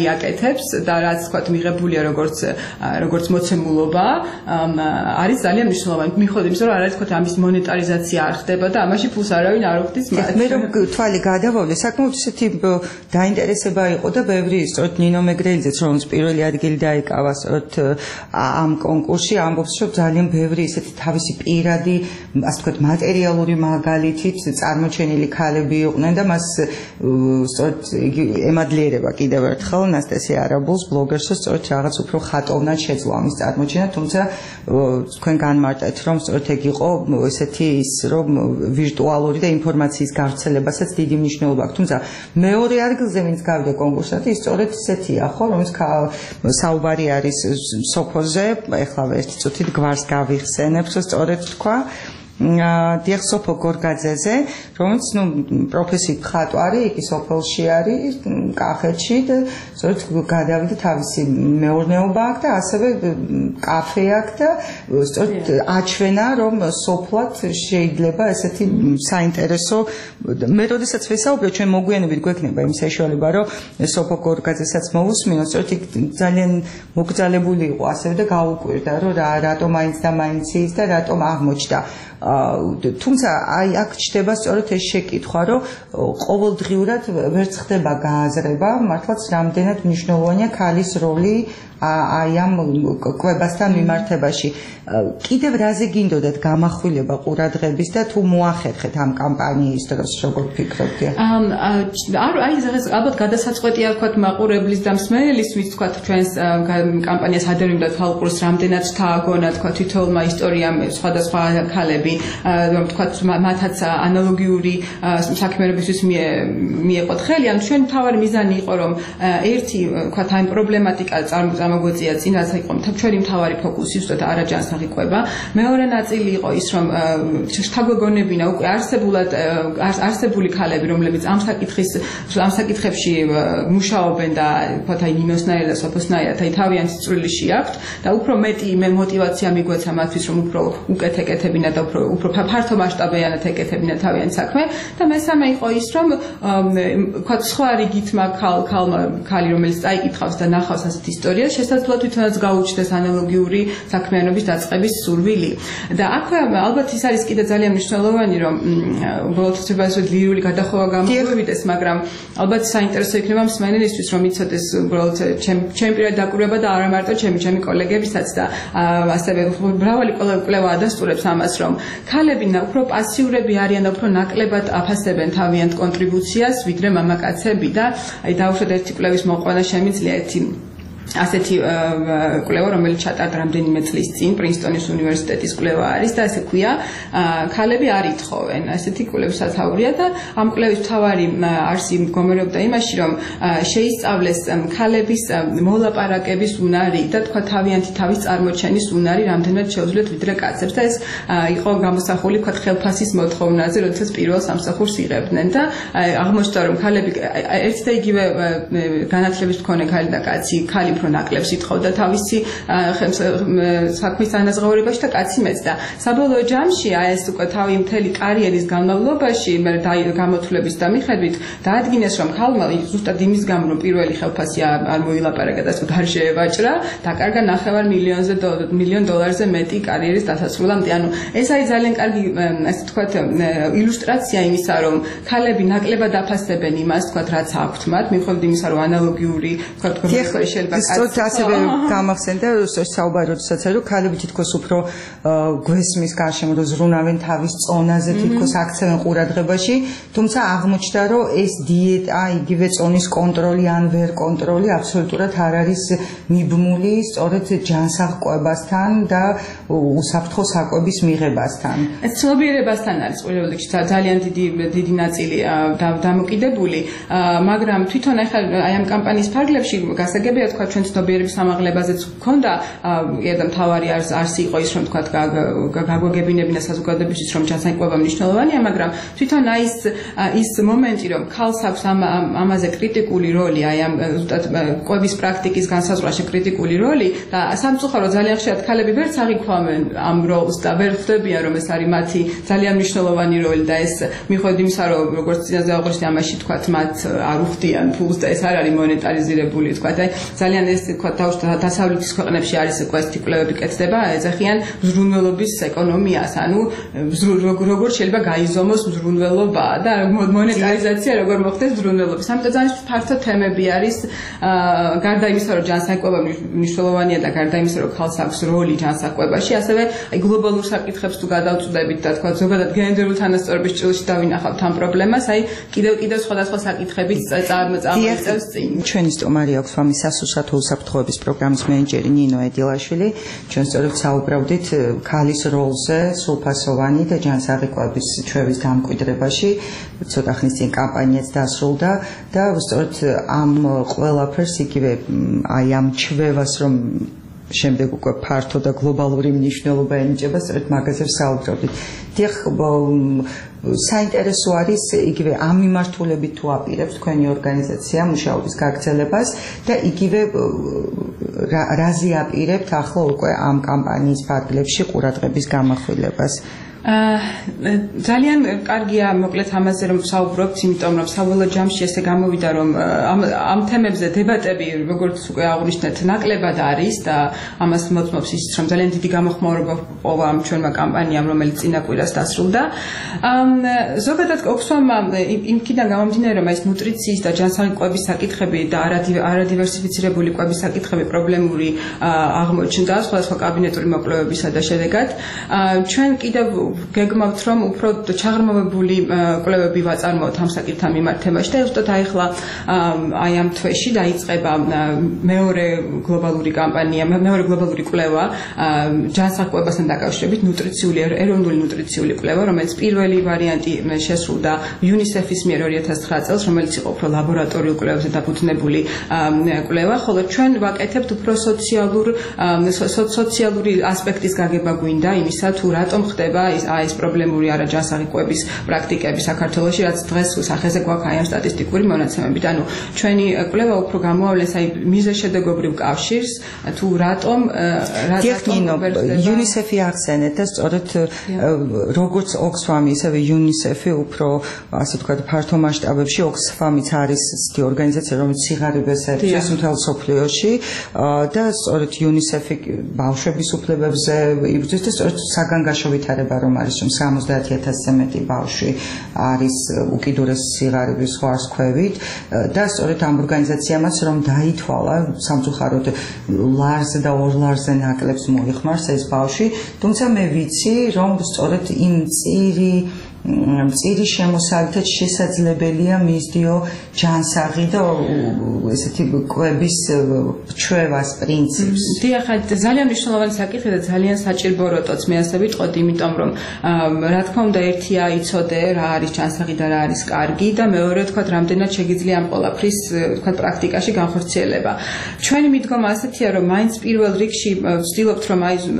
პროექტებს და რაც თქვა მიღებულია როგორც მოცემულობა არის ძალიან მნიშვნელოვანი. მიუხედავად იმისა, რომ არ არის თქვა ამის მონეტარიზაცია არ ხდება და ამაში ფულს არავინ არ უხდის. მე რომ თვალი გადავავლე, საკმაოდ ისეთი დაინტერესება იყო და ბევრი სწორედ ნინო მეგრელიძეც რომელიც პირველი ადგილი დაიკავა სწორედ ამ კონკურსში ამბობს, რომ ძალიან ბევრი ისეთი თავისი პირადი, ასე ვთქვათ, მატერიალური მაგალითით წარმოჩენილი ქალები იყვნენ და მას სწორედ ემადლიერება კიდევ ერთხელ ნასტასია არაბულს ბლოგერს, სწორედ რაღაც უფრო ხატოვნად შეძლო ამის წარმოჩენა, თუმცა თქვენ განმარტეთ, რომ სწორედ ეგ იყო ესეთი ის, რომ ვირტუალური და ინფორმაციის გავრცელებასაც დიდი მნიშვნელობა აქვს. თუმცა მეორე ადგილზე ვინც გავიდა კონკურსად, ის სწორედ ისეთია, ხო, რომელიც საუბარი არის სოფოზე, ეხლა ერთი წუთით გვარს გავიხსენებ, სწორედ თქვა დიახ სოფო გორგაძეზე, რომელიც პროფესიით ხატვარი, იგი სოფელში არის, კახეთში და სწორედ გადავიდა თავისი მეურნეობა აქვს და ასევე კაფე აქვს და სწორედ აჩვენა, რომ სოფლად შეიძლება ესეთი საინტერესო მე როდესაც ვესაუბრე, ჩვენ მოგვიანებით გვექნება იმ საშუალება, რომ სოფო გორგაძესაც მოვუსმინოთ, სწორედ ძალიან მოგძალებული იყო ასევე და გაუკვირდა, რომ რატომ მაინც და მაინც ის და რატომ აღმოჩნდა თუმცა აი აქ ჩდება სწორედ ეს შეკითხვა, რომ ყოველდღიურად ვერც ხდება გააზრება, მართლაც რამდენად მნიშვნელოვანია ქალის როლი აი ამ კვებასთან მიმართებაში. კიდევ რაზე გინდოდათ გამახვილება ყურადღების და თუ მოახერხეთ ამ კამპანიის დროს, როგორ ფიქრობთ? აი ეს ალბათ გადასაწყვეტია ვთქვათ მაყურებლის და მსმენელის, ვინც ვთქვათ ჩვენს კამპანიას ადევნებდა თვალყურს, რამდენად თააგონა თქვათ თითოეულმა ისტორიამ სხვადასხვა ქალები, რომ თქვათ მათაც ანალოგიური საქმიანობისთვის მიეყოთ ხელი, ან ჩვენ თავარი მიზანი იყო, რომ ერთი ვთქვათ აი პრობლემატიკა წარმოგვეწია წინ, რაც იყო ჩვენი მთავარი ფოკუსი ზუსტად არაჯანსაღი კვება. მეორე ნაწილი იყო ის, რომ შთაგვეგონებინა უკვე არსებული ქალები, რომლებიც ამ საკითხებში მუშაობენ და ვთქვათ აი ნინოსნაირად და სოფოსნაირად აი თავიანთი წვრილიში აქვთ და უფრო მეტი მოტივაცია მიგვეცა მათთვის, რომ უფრო უკეთ ეკეთებინათ და უფრო ფართო მასშტაბიანად ეკეთებინათ თავიანთ საქმე და მესამე იყო ის, რომ ვთქვათ სხვა რიგითმა ქალი, რომელიც წაიკითხავს და ნახავს ასეთ ისტორიას, შესაძლოა თვითონაც გაუჩნდეს ანალოგიური საქმიანობის დაწყების სურვილი. და აქვე ალბათ ის არის კიდე ძალიან მნიშვნელოვანი, რომ უბრალოდ ლირიული გადახოვა გამოგვივიდეს, მაგრამ ალბათ საინტერესო იქნება მსმენელისთვის, რომ იცოდეს უბრალოდ ჩემი პირადი დაკვირვება და არა მარტო ჩემი კოლეგებისაც და ასევე მრავალი კვლევა ადასტურებს ამას, რომ ქალები უფრო პასიურები არიან და უფრო ნაკლებად აფასებენ თავიანთ კონტრიბუციას, ვიდრე მამაკაცები და აი დაუშვათ ერთი კვლევის მოყვანა შემიძლია ასეთი კვლევა, რომელიც ჩატარდა რამდენიმე წლის წინ, პრინსტონის უნივერსიტეტის კვლევა არის და ესე ქვია, ქალები არ ითხოვენ. ასეთი კვლევის სათაურია და ამ კვლევის მთავარი არსი მდგომარეობდა იმაში, რომ შეისწავლეს ქალების მოლაპარაკების უნარი და თქვა თავიანთი თავის წარმოჩენის უნარი რამდენად შეუძლიათ ვიდრე კაცებს და ეს იყო გამოსახული თქვა ხელფასის მოთხოვნაზე, როდესაც პირველ სამსახურს იღებდნენ და აღმოჩნდა, რომ ქალები ერთ და იგივე განათლების მქონე ქალი და კაცი, ქალი უფრო ნაკლებს ითხოვდა თავისი საქმის ანაზღაურებაში და კაცი მეც და საბოლოო ჯამში აი ეს უკვე თავი მთელი კარიერის განმავლობაში გამოთვლების და მიხედვით დაადგინეს, რომ ქალმა ზუსტად იმის გამო, რომ პირველი ხელფასი არ მოილაპარაკა და ასე არ შეევაჭრა, დაკარგა $9 მილიონ მეტი კარიერის დასასრულამდე. ანუ ეს არის ძალიან კარგი ასე ვთქვათ ილუსტრაცია იმისა, რომ ქალები ნაკლებად აფასებენ იმას, ვთქვათ, რაც აქვთ მათ, მიუხედავად იმისა, რომ ანალოგიური ვთქვათ შეიძლება სწორედ ასევე გამახსენდა საუბარი, როდესაც არის, რომ ქალები თითქოს უფრო გვესმის გარშემო, რომ ზრუნავენ თავის წონაზე, თითქოს აქცევენ ყურადღებაში, თუმცა აღმოჩნდა, რომ ეს დიეტა, იგივე წონის კონტროლი ან ვერ კონტროლი აბსოლუტურად არ არის მიბმული სწორედ ჯანსაღ კვებასთან და უსაფრთხო საკვების მიღებასთან. ეს ცნობიერებასთან არის პირველ რიგში ძალიან დიდი ნაწილი დამოკიდებული, მაგრამ თვითონ ახლა აი ამ კამპანიის ფარგლებში გასაგებია თქვა ჩვენ ცნობიერების სამაღლებაზეც გქონდა და მთავარი არსი იყო ის რომ თქვა გაგვაგებინებინა საზოგადოებისთვის რომ ჯანსაღყვება მნიშვნელოვანია, მაგრამ თვითონ ის მომენტი რომ ქალს აქვს ამაზე კრიტიკული როლი, აი ამ ზუსტად კვების პრაქტიკის განსაზღვრაში კრიტიკული როლი და სამწუხაროდ ძალიან ხშირად ქალები ვერც აღიქვამენ ამ როლს და ვერ ხვდებიან რომ ეს არის მათი ძალიან მნიშვნელოვანი როლი და ეს მიუხედავად იმისა რომ როგორც წინაზე აღვნიშნე ამაში თქვა მათ არ უხდიან ფულს და ეს არ არის მონეტარიზირებული თქვა და ძალიან ეს თქვა დასავლეთის ქვეყნებში არის კვეთი კვლევები კეთდება ეძახიან მზრუნველობის ეკონომიას, ანუ როგორ შეიძლება გაიზომოს მზრუნველობა და მონეტარიზაცია როგორ მოხდეს მზრუნველობის. ამიტომ ძალიან ფართო თემები არის გარდა იმისა რომ ჯანსაღყვება მნიშვნელოვანია და გარდა იმისა რომ ქალს აქვს როლი ჯანსაღყვებაში, ასევე გლობალურ საკითხებს თუ გადავწყვეტებით და თქვა ზოგადად გენდერული თანასწორობის ჭრილში დავინახავთ ამ პრობლემას, აი კიდევ სხვადასხვა საკითხებით წამოწევს წინ. ჩვენი სტუმარი აქვს ვამის სასუსათო უსაფრთხოების პროგრამის მენეჯერი ნინო ედილაშვილი. ჩვენ სწორედ საუბრობდით ქალის როლზე სრულფასოვანი და ჯანსაღყვების ჩვევის დამკვიდრებაში. ცოტა ხნის წინ კამპანიაც დასრულდა და სწორედ ამ ყველაფერს იგივე აი ამ ჩვევას რომ შემდეგ უკვე ფართო და გლობალური მნიშვნელობა ენიჭება, სწორედ მაგაზე საუბრობდით. დიახ, საინტერესო არის იგივე ამ მიმართულებით თუ აპირებს თქვენი ორგანიზაცია მუშაობის გაგრძელებას და იგივე რაზე აპირებთ ახლა უკვე ამ კამპანიის ფარგლებში ყურადღების გამახვილებას. ძალიან კარგია მოკლედ ამაზე რომ ვსაუბრობთ, იმიტომ რომ საველო ჯამში ესე გამოვიდა რომ ამ თემებზე დებატები როგორც უკვე აღვნიშნეთ ნაკლებად არის და ამას მოწმობს ის რომ ძალიან დიდი გამოხმაურება ჰპოვა ამ ჩვენმა კამპანიამ რომელიც წინა კვირას დასრულდა. ზოგადად ოქსფამმა იმქიდან გამომდინარე რომ ეს ნუტრიციის და ჯანსაღყვების საკითხები და არადივერსიფიცირებული კვების საკითხები პრობლემური აღმოჩნდა სხვადასხვა კაბინეტური მოკვლევებისა და შედეგად ჩვენ კიდევ გეგმავთ რომ უფრო ჩაღრმავებული კვლევები ვაწარმოოთ ამ საკითხთან მიმართ თემაში და ზუსტად ახლა აი ამ თვეში დაიწყება მეორე გლობალური კამპანია, მეორე გლობალური კვლევა ჯანსაღყვებასთან დაკავშირებით ეროვნული ნუტრიციული კვლევა, რომელიც პირველი ვარიანტი შესრულდა UNICEF-ის მიერ 2009 წელს, რომელიც იყო უფრო ლაბორატორიულ კვლევებზე დაფუძნებული კვლევა, ხოლო ჩვენ ვაკეთებთ უფრო სოციალური ასპექტის გაგება გვინდა იმისა თუ რატომ ხდება ეს პრობლემური არაჯანსაღყვების პრაქტიკები საქართველოში, რაც დღეს სახეზე გვაქვს აი ამ სტატისტიკური მონაცემებით. ანუ ჩვენი კვლევა უფრო გამოავლენს აი მიზეშედეგობრივ კავშირს, თუ რატომ UNICEF-ი ახსენეთ და სწორედ როგორც Oxfam-ი, ისევე UNICEF-ი უფრო ასე ვთქვათ ფართო მასშტაბებში Oxfam-იც არის ისეთი ორგანიზაცია, რომელიც სიღარიბეს ეწევს მთელ მსოფლიოში და სწორედ UNICEF-ი ბავშვების უფლებებზე იბრძვის და სწორედ საგანგაშო ვითარება რომ არის რომ 70,000-ზე მეტი ბავშვი არის უკიდურეს სიღარიბის ხარისხებით და სწორედ ამ ორგანიზაციამაც რომ დაითვალა სამწუხაროდ ლარზე და ორ ლარზე ნაკლებს მოიხმარს ეს ბავშვი, თუმცა მე ვიცი რომ სწორედ იმ მწირი შემოსავითად შესაძლებელია მისდიო ჯანსაღი და ესეთი კვების ჩვევას პრინციპს. დიახ, ძალიან მნიშვნელოვანი საკითხი და ძალიან საჭიროებოც მე ასე ვიტყოდი, იმიტომ რომ რა თქმა უნდა ერთია იცოდე რა არის ჯანსაღი და რა არის კარგი და მეორე თქვა რამდენად შეგიძლია ამ ყველაფრის თქვა პრაქტიკაში განხორციელება. ჩვენი მიდგომა ასეთია რომ მაინც პირველ რიგში ვცდილობთ რომ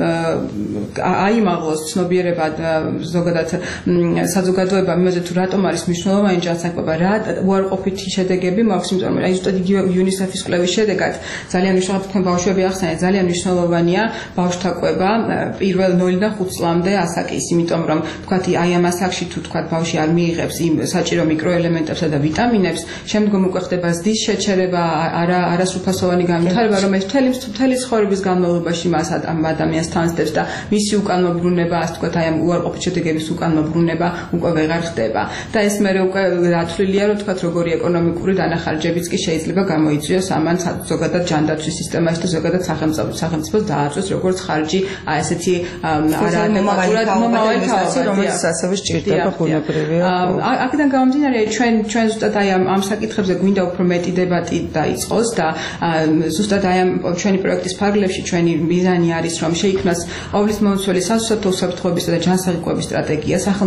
აიმაღლოს ცნობიერება ზოგადად საზოგადოება იმაზე თუ რატომ არის მნიშვნელოვანი ჯანსაღყვება, რა უარყოფითი შედეგები მაქვს, იმიტომ რომ აი ზუსტად იგივე UNICEF-ის კვლევის შედეგად ძალიან მნიშვნელოვანი თქვენ ბავშვები ახსენეთ, ძალიან მნიშვნელოვანია ბავშვთა კვება პირველ 0-დან 5 წლამდე ასაკის, იმიტომ რომ თქვათ აი ამ ასაკში თუ თქვათ ბავშვი არ მიიღებს იმ საჭირო მიკროელემენტებსა და ვიტამინებს, შემდგომ უკვე ხდება ზდის შეჩერება, არასრულფასოვანი განვითარება, რომელიც მთელი ცხოვრების განმავლობაში მას ადამიანს თანსდებს და მისი უკანმობრუნება, ასე თქვათ აი ამ უარყოფით შედეგების უკანმობრუნება უკვე ვეღარ ხდება და ეს მე უკვე დათვლილია რომ თქვათ როგორი ეკონომიკური დანახარჯებიც კი შეიძლება გამოიწვიოს ამან ზოგადად ჯანდაცვის სისტემაში და ზოგადად სახელმწიფოს დააწვეს როგორც ხარჯი აი ესეთი არაადეკვატურად მომავალი თავი რომელიც ასევე სჭირდება ბუნებრივია. აქედან გამომდინარე ჩვენ ზუსტად აი ამ საკითხებზე გვინდა უფრო მეტი დებატი დაიწყოს და ზუსტად აი ამ ჩვენი პროექტის ფარგლებში ჩვენი მიზანი არის რომ შეიქმნას ყოველთვის მომცველი სასწავლო უსაფრთხოებისა და ჯანსაღი კვების სტრატეგია სახელმწიფო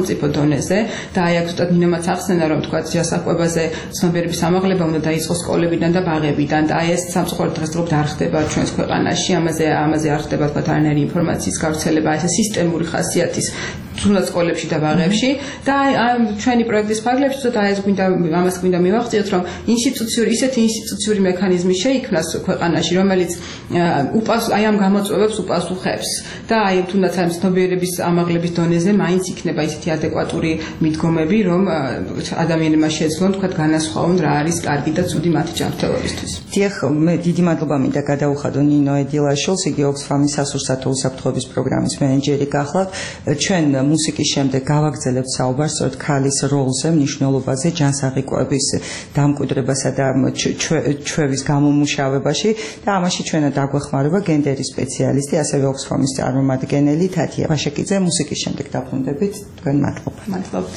დონეზე და აი აქ ზუსტად ნინომაც ახსენა რომ თქვა ჯანსაღყვებაზე ცნობიერების ამაღლება უნდა დაიწყოს სკოლებიდან და ბაღებიდან და აი ეს სამწუხაროდ დღესდღეობით არ ხდება ჩვენს ქვეყანაში ამაზე არ ხდება თქვა არანაირი ინფორმაციის გავრცელება ეს სისტემური ხასიათის თუნდაც სკოლებში და ბაღებში და აი ჩვენი პროექტის ფარგლებში ზუსტად აი ეს ამას გვინდა მივახციოთ რომ ისეთი ინსტიტუციური მექანიზმი შეიქმნას ქვეყანაში რომელიც აი ამ გამოწვევებს უპასუხებს და აი თუნდაც ამ ცნობიერების ამაღლების დონეზე მაინც იქნება ისეთი ადეკვატური მიდგომები რომ ადამიანებმა შეძლონ თქვა განასხვაონ რა არის კარგი და ცუდი მათი ჯანმრთელობისთვის. დიახ, მე დიდი მადლობა მინდა გადაუხადო ნინო ედილაშვილს, იგი ოქსფამის სასურსათო უსაფრთხოების პროგრამის მენეჯერი გახლავთ. ჩვენ მუსიკის შემდეგ გავაგრძელებთ საუბარს სწორედ ქალის როლზე, მნიშვნელობაზე ჯანსაღი კვების დამკვიდრებასა და ჩვევის გამომუშავებაში და ამაში ჩვენად დაგვეხმარება გენდერის სპეციალისტი, ასევე ოქსფამის წარმომადგენელი თათია ფაშეკიძე. მუსიკის შემდეგ დაბრუნდებით. თქვენ მადლობა. მადლობთ.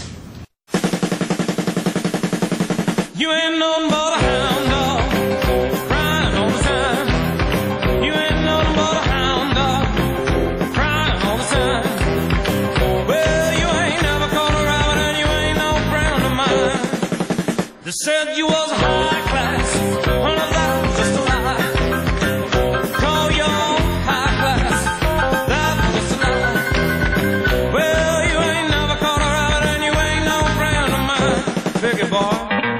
You ain't nothing but a hound dog, crying all the time. You ain't nothing but a hound dog, crying all the time. Well, you ain't never caught a rabbit and you ain't no friend of mine. They said you was high class, well, that was just a lie. Call you high class, that was just a lie. Well, you ain't never caught a rabbit and you ain't no friend of mine. Biggie boy.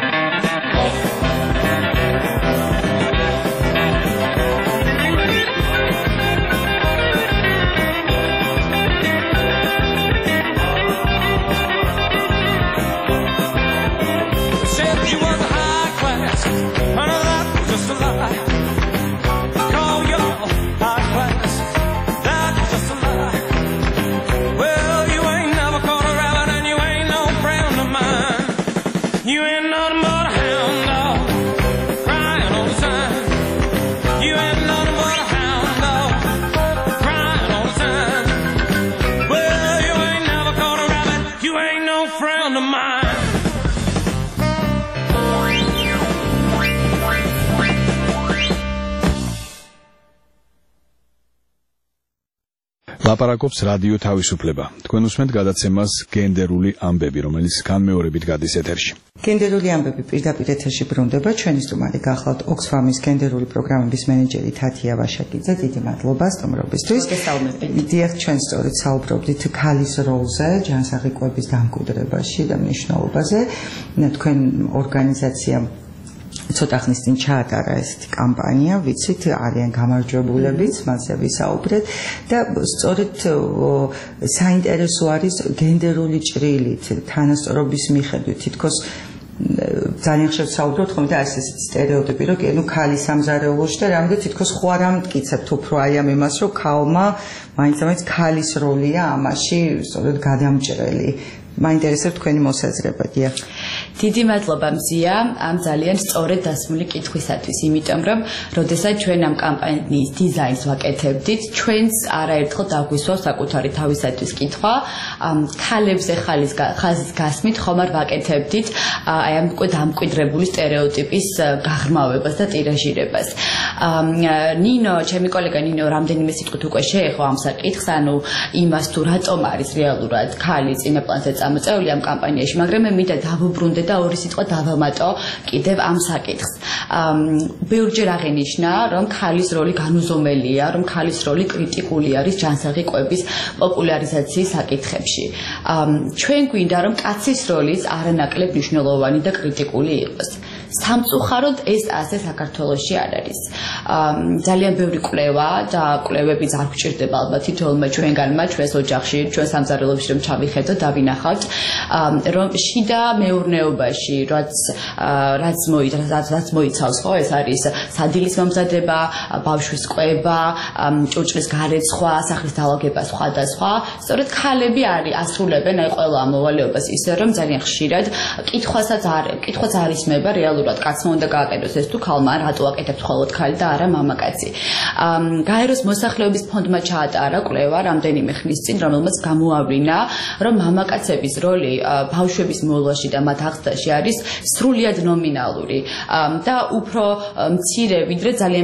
ლაპარაკობს რადიო თავისუფლება. თქვენ უსმენთ გადაცემას გენდერული ამბები, რომელიც განმეორებით გადის ეთერში. გენდერული ამბები პირდაპირ ეთერში ბრუნდება. ჩვენი სტუმარი გახლავთ ოქსფამის გენდერული პროგრამების მენეჯერი თათია ვაშაკიძე. დიდი მადლობა სტუმრობისთვის. დიახ, ჩვენ სწორედ საუბრობდით ქალის როლზე, ჯანსაღი კვების დამკვიდრებაში და მნიშვნელობაზე. თქვენ ორგანიზაცია ცოტა ხნის წინ ჩაატარა ესეთი კამპანია, ვიცით, არიან გამარჯვებულებიც, მასზე ვისაუბრეთ და სწორედ საინტერესო არის გენდერული ჭრილით, თანასწორობის მიხედვით, თითქოს ძალიან ხშირად საუბრობთ ხოლმე და არის ესეთი სტერეოტიპი, რომ ნუ ქალი სამზარეულოში და რამე თითქოს ხო არ ამტკიცებთ უფრო აი ამ იმას, რომ ქალმა მაინც ქალის როლია ამაში სწორედ გადამჭრელი. მაინტერესებს თქვენი მოსაზრება, დიახ. დიდი მადლობა მზია ამ ძალიან სწორედ დასმული კითხვისათვის, იმიტომ რომ როდესაც ჩვენ ამ კამპანიის დიზაინს ვაკეთებდით, ჩვენს არაერთხელ დაგვისვა საკუთარი თავისათვის კითხვა, ქალებზე ხაზის გასმით ხომ არ ვაკეთებდით აი ამ დამკვიდრებული სტერეოტიპის გაღრმავებას და ტირაჟირებას. ნინო, ჩემი კოლეგა ნინო რამდენიმე სიტყვით უკვე შეეხო ამ საკითხს, ანუ იმას თუ რატომ არის რეალურად ქალი წინაპლანზე წამოწეული ამ კამპანიაში, მაგრამ მე მინდა დავუბრუნდე და ორი სიტყვა დავამატო კიდევ ამ საკითხს. ბევრჯერ აღინიშნა, რომ ქალის როლი განუზომელია, რომ ქალის როლი კრიტიკული არის ჯანსაღი კვების პოპულარიზაციის საკითხებში. ჩვენ გვინდა, რომ კაცის როლიც არანაკლებ მნიშვნელოვანი და კრიტიკული იყოს. სამწუხაროდ ეს ასე საქართველოში არ არის. ძალიან ბევრი კვლევა და კვლევებიც არ გვჭირდება ალბათ თითოეულმა ჩვენგანმა ჩვენს ოჯახში, ჩვენ სამზარეულოში რომ ჩავიხედოთ და ვინახავთ, რომ შიდა მეურნეობაში, რაც მოიცავს, ხო, ეს არის სადილის მომზადება, ბავშვის კვება, ჭურჭლის გარეცხვა, სახლის დალაგება, სხვა და სხვა. სწორედ ქალები ასრულებენ აი ყველა ამ მოვალეობას ისე, რომ ძალიან ხშირად კითხვაც არ ისმება რეალურ რეალურად კაცმა უნდა გააკეთოს ეს თუ ქალმა, რატო აკეთებს მხოლოდ ქალი და არა მამაკაცი. გაეროს მოსახლეობის ფონდმა ჩაატარა კვლევა რამდენიმე ხნის წინ, რომელმაც გამოავლინა, რომ მამაკაცების როლი ბავშვების მოლაში და მათ აღზრდაში არის სრულიად ნომინალური და უფრო მცირე, ვიდრე ძალიან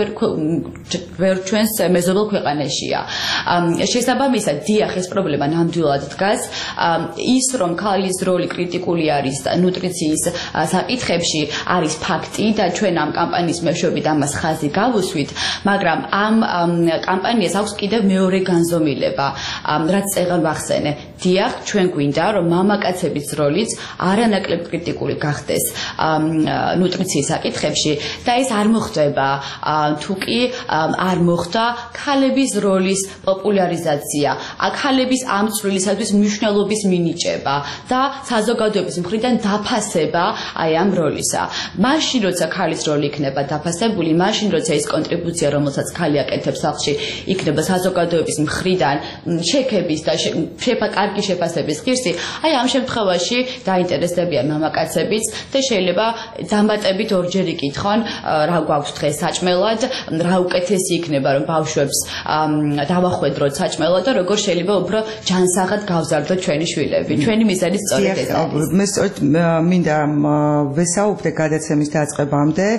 ბევრ ჩვენს მეზობელ ქვეყანაშია. შესაბამისად, დიახ, ეს პრობლემა ნამდვილად დგას. ის, რომ ქალის როლი კრიტიკული არის ნუტრიციის საკითხებში, არის ფაქტი და ჩვენ ამ კამპანიის მეშვეობით ამას ხაზი გავუსვით, მაგრამ ამ კამპანიას აქვს კიდევ მეორე განზომილება, რაც წეგან ვახსენე. დიახ, ჩვენ გვინდა, რომ მამაკაცების როლიც არანაკლებ კრიტიკული გახდეს ნუტრიციის საკითხებში და ეს არ მოხდება, თუ კი არ მოხდა ქალების როლის პოპულარიზაცია, ქალების ამ წვლილისათვის მნიშვნელობის მინიჭება და საზოგადოების მხრიდან დაფასება აი ამ როლისა. მაშინ, როცა ქალის როლი იქნება დაფასებული, მაშინ, როცა ის კონტრიბუცია, რომელსაც ქალი აკეთებს სახლში, იქნება საზოგადოების მხრიდან შექების და კარგი შეფასების ღირსი, აი ამ შემთხვევაში დაინტერესდებიან მამაკაცებიც და შეიძლება დამატებით ორჯერ იკითხონ, რა გვაქვს დღეს საჭმელად, რა უკეთესი იქნება, რომ ბავშვებს დავახვედროთ საჭმელად და როგორ შეიძლება უფრო ჯანსაღად გავზარდოთ ჩვენი შვილები. ჩვენი მიზანი სწორედ ეს არის. მე სწორედ მინდა ვესაუბრე გადაცემის დაწყებამდე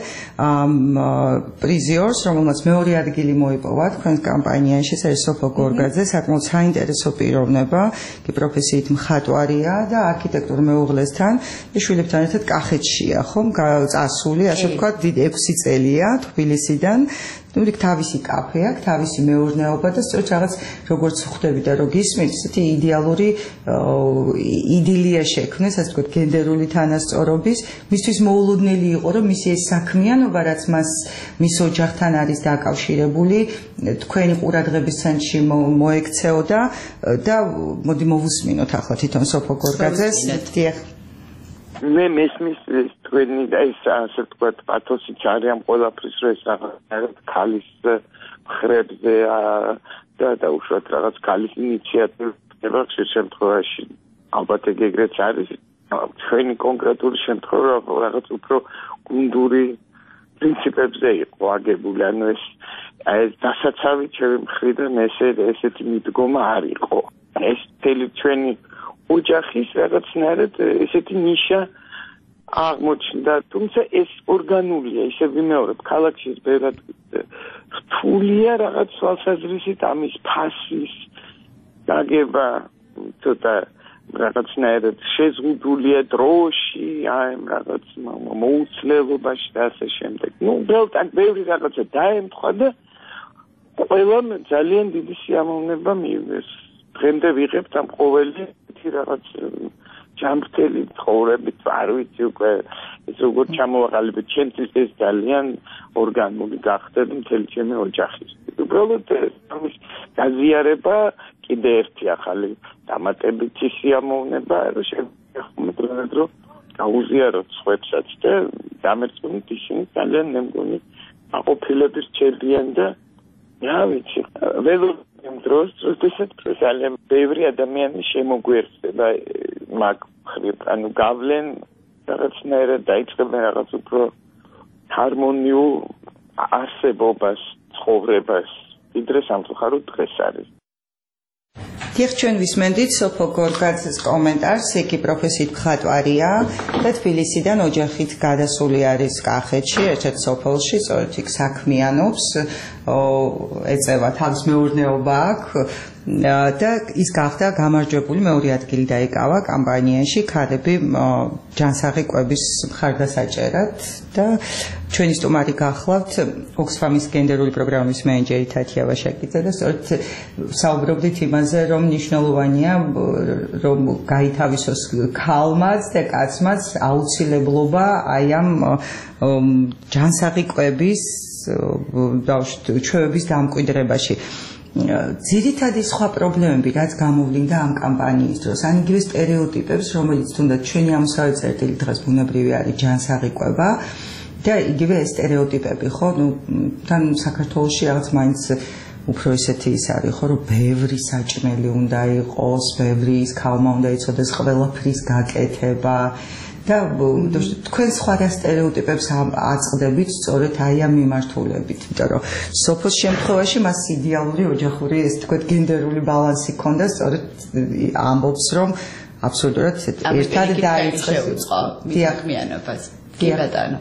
პრიზიორს, რომელმაც მეორე ადგილი მოიპოვა თქვენს კამპანიაში, ეს არის სოფო გორგაძე, საკმაოდ საინტერესო პიროვნება, კი პროფესიით მხატვარია და არქიტექტორ მეუღლესთან შვილებთან ერთად კახეთშია, ხომ, წასული, ასე ვთქვათ, დიდ 6 წელია თბილისიდან. თავისი კაფე აქვს, თავისი მეურნეობა და სწორედ რაღაც როგორც ხვდები და რო გისმით, ესეთი იდეალური იდილია შექმნეს, ასე ვთქვათ, გენდერული თანასწორობის, მისთვის მოულოდნელი იყო, რომ მისი ეს საქმიანობა, რაც მას მის ოჯახთან არის დაკავშირებული, თქვენი ყურადღების ცენტრში მოექცეოდა და მოდი მოვუსმინოთ ახლა თვითონ სოფო გორგაძეს. მე მესმის თქვენი და ეს ასე ვთქვათ პათოსიც არის ამ ყველაფრის, რომ ეს რაღაც ქალის მხრებზე და უშუალოდ რაღაც ქალის ინიციატივა ხშირ შემთხვევაში ალბათ ეგრეც არის. ჩვენი კონკრეტული შემთხვევა რაღაც უფრო გუნდური პრინციპებზე იყო აგებული, ანუ ეს დასაცავი ჩემი მხრიდან ესეთი მიდგომა არ იყო. ეს მთელი ჩვენი ოჯახის რაღაცნაირად ესეთი ნიშა აღმოჩნდა, თუმცა ეს ორგანულია, ისე ვიმეორებ, ქალაქში ბევრად რთულია რაღაც თვალსაზრისით ამის ფასის გაგება, ცოტა რაღაცნაირად შეზღუდულია დროში, აი რაღაც მოუცლელობაში და ასე შემდეგ. უბრალოდ ბევრი რაღაცა დაემთხვა და ყველამ ძალიან დიდი სიამოვნება მიიღეს. დღემდე ვიღებთ ამ ყოველი რაღაც ჯამრთელი ცხოვრებით, არ ვიცი უკვე ეს როგორ ჩამოვაყალიბეთ, ჩემთვის ეს ძალიან ორგანული გახდა მთელი ჩემი ოჯახის. უბრალოდ ამის გაზიარება კიდე ერთი ახალი დამატებითი სიამოვნება, რომ შეგვიძლია რომ გაუზიაროთ სხვებსაც და დამერწმუნდით ისინი ძალიან მე მგონი აყოფილების რჩებიან და რა ვიცი, დროს ძალიან ბევრი ადამიანი შემოგვიერთდება მაგ მხრივ, ანუ გავლენ რაღაცნაირად დაიწყებენ რაღაც უფრო ჰარმონიულ არსებობას, ცხოვრებას, ვიდრე სამწუხაროდ დღეს არის. დიახ, ჩვენ ვისმენდით სოფო გორგაძეს კომენტარს, იგი პროფესიით მხატვარია და თბილისიდან ოჯახით გადასული არის კახეთში, ერთ-ერთ სოფელში, სწორედ იქ საქმიანობს, ეწევა თავს მეურნეობა აქვს და ის გახდა გამარჯვებული, მეორე ადგილი დაიკავა კამპანიაში ქალები ჯანსაღი კვების მხარდასაჭერად და ჩვენი სტუმარი გახლავთ ოქსფამის გენდერული პროგრამის მენეჯერი თათია ვაშაკიძე და სწორედ საუბრობდით იმაზე, რომ მნიშვნელოვანია რომ გაითავისოს ქალმაც და კაცმაც აუცილებლობა აი ამ ჯანსაღი კვების ჩვევების დამკვიდრებაში. ძირითადი სხვა პრობლემები, რაც გამოვლინდა ამ კამპანიის დროს, ან იგივე სტერეოტიპებს, რომელიც თუნდაც ჩვენი ამოსავე წერტილი დღეს ბუნებრივი არის ჯანსაღი კვება და იგივე სტერეოტიპები, ხო, თან საქართველოში რაღაც მაინც უფრო ისეთი ის არის, ხო, რომ ბევრი საჭმელი უნდა იყოს, ბევრი ის ქალმა უნდა იცოდეს ყველაფრის გაკეთება და თქვენ სხვა რა სტერეოტიპებს აწყდებით სწორედ აი ამ მიმართულებით, იმიტომ რომ სოფოს შემთხვევაში მას იდეალური ოჯახური, ესე თქვა, გენდერული ბალანსი ჰქონდა, სწორედ ამბობს, რომ აბსოლუტურად ერთად დაიწყეს მიანობას. კი ბატონო.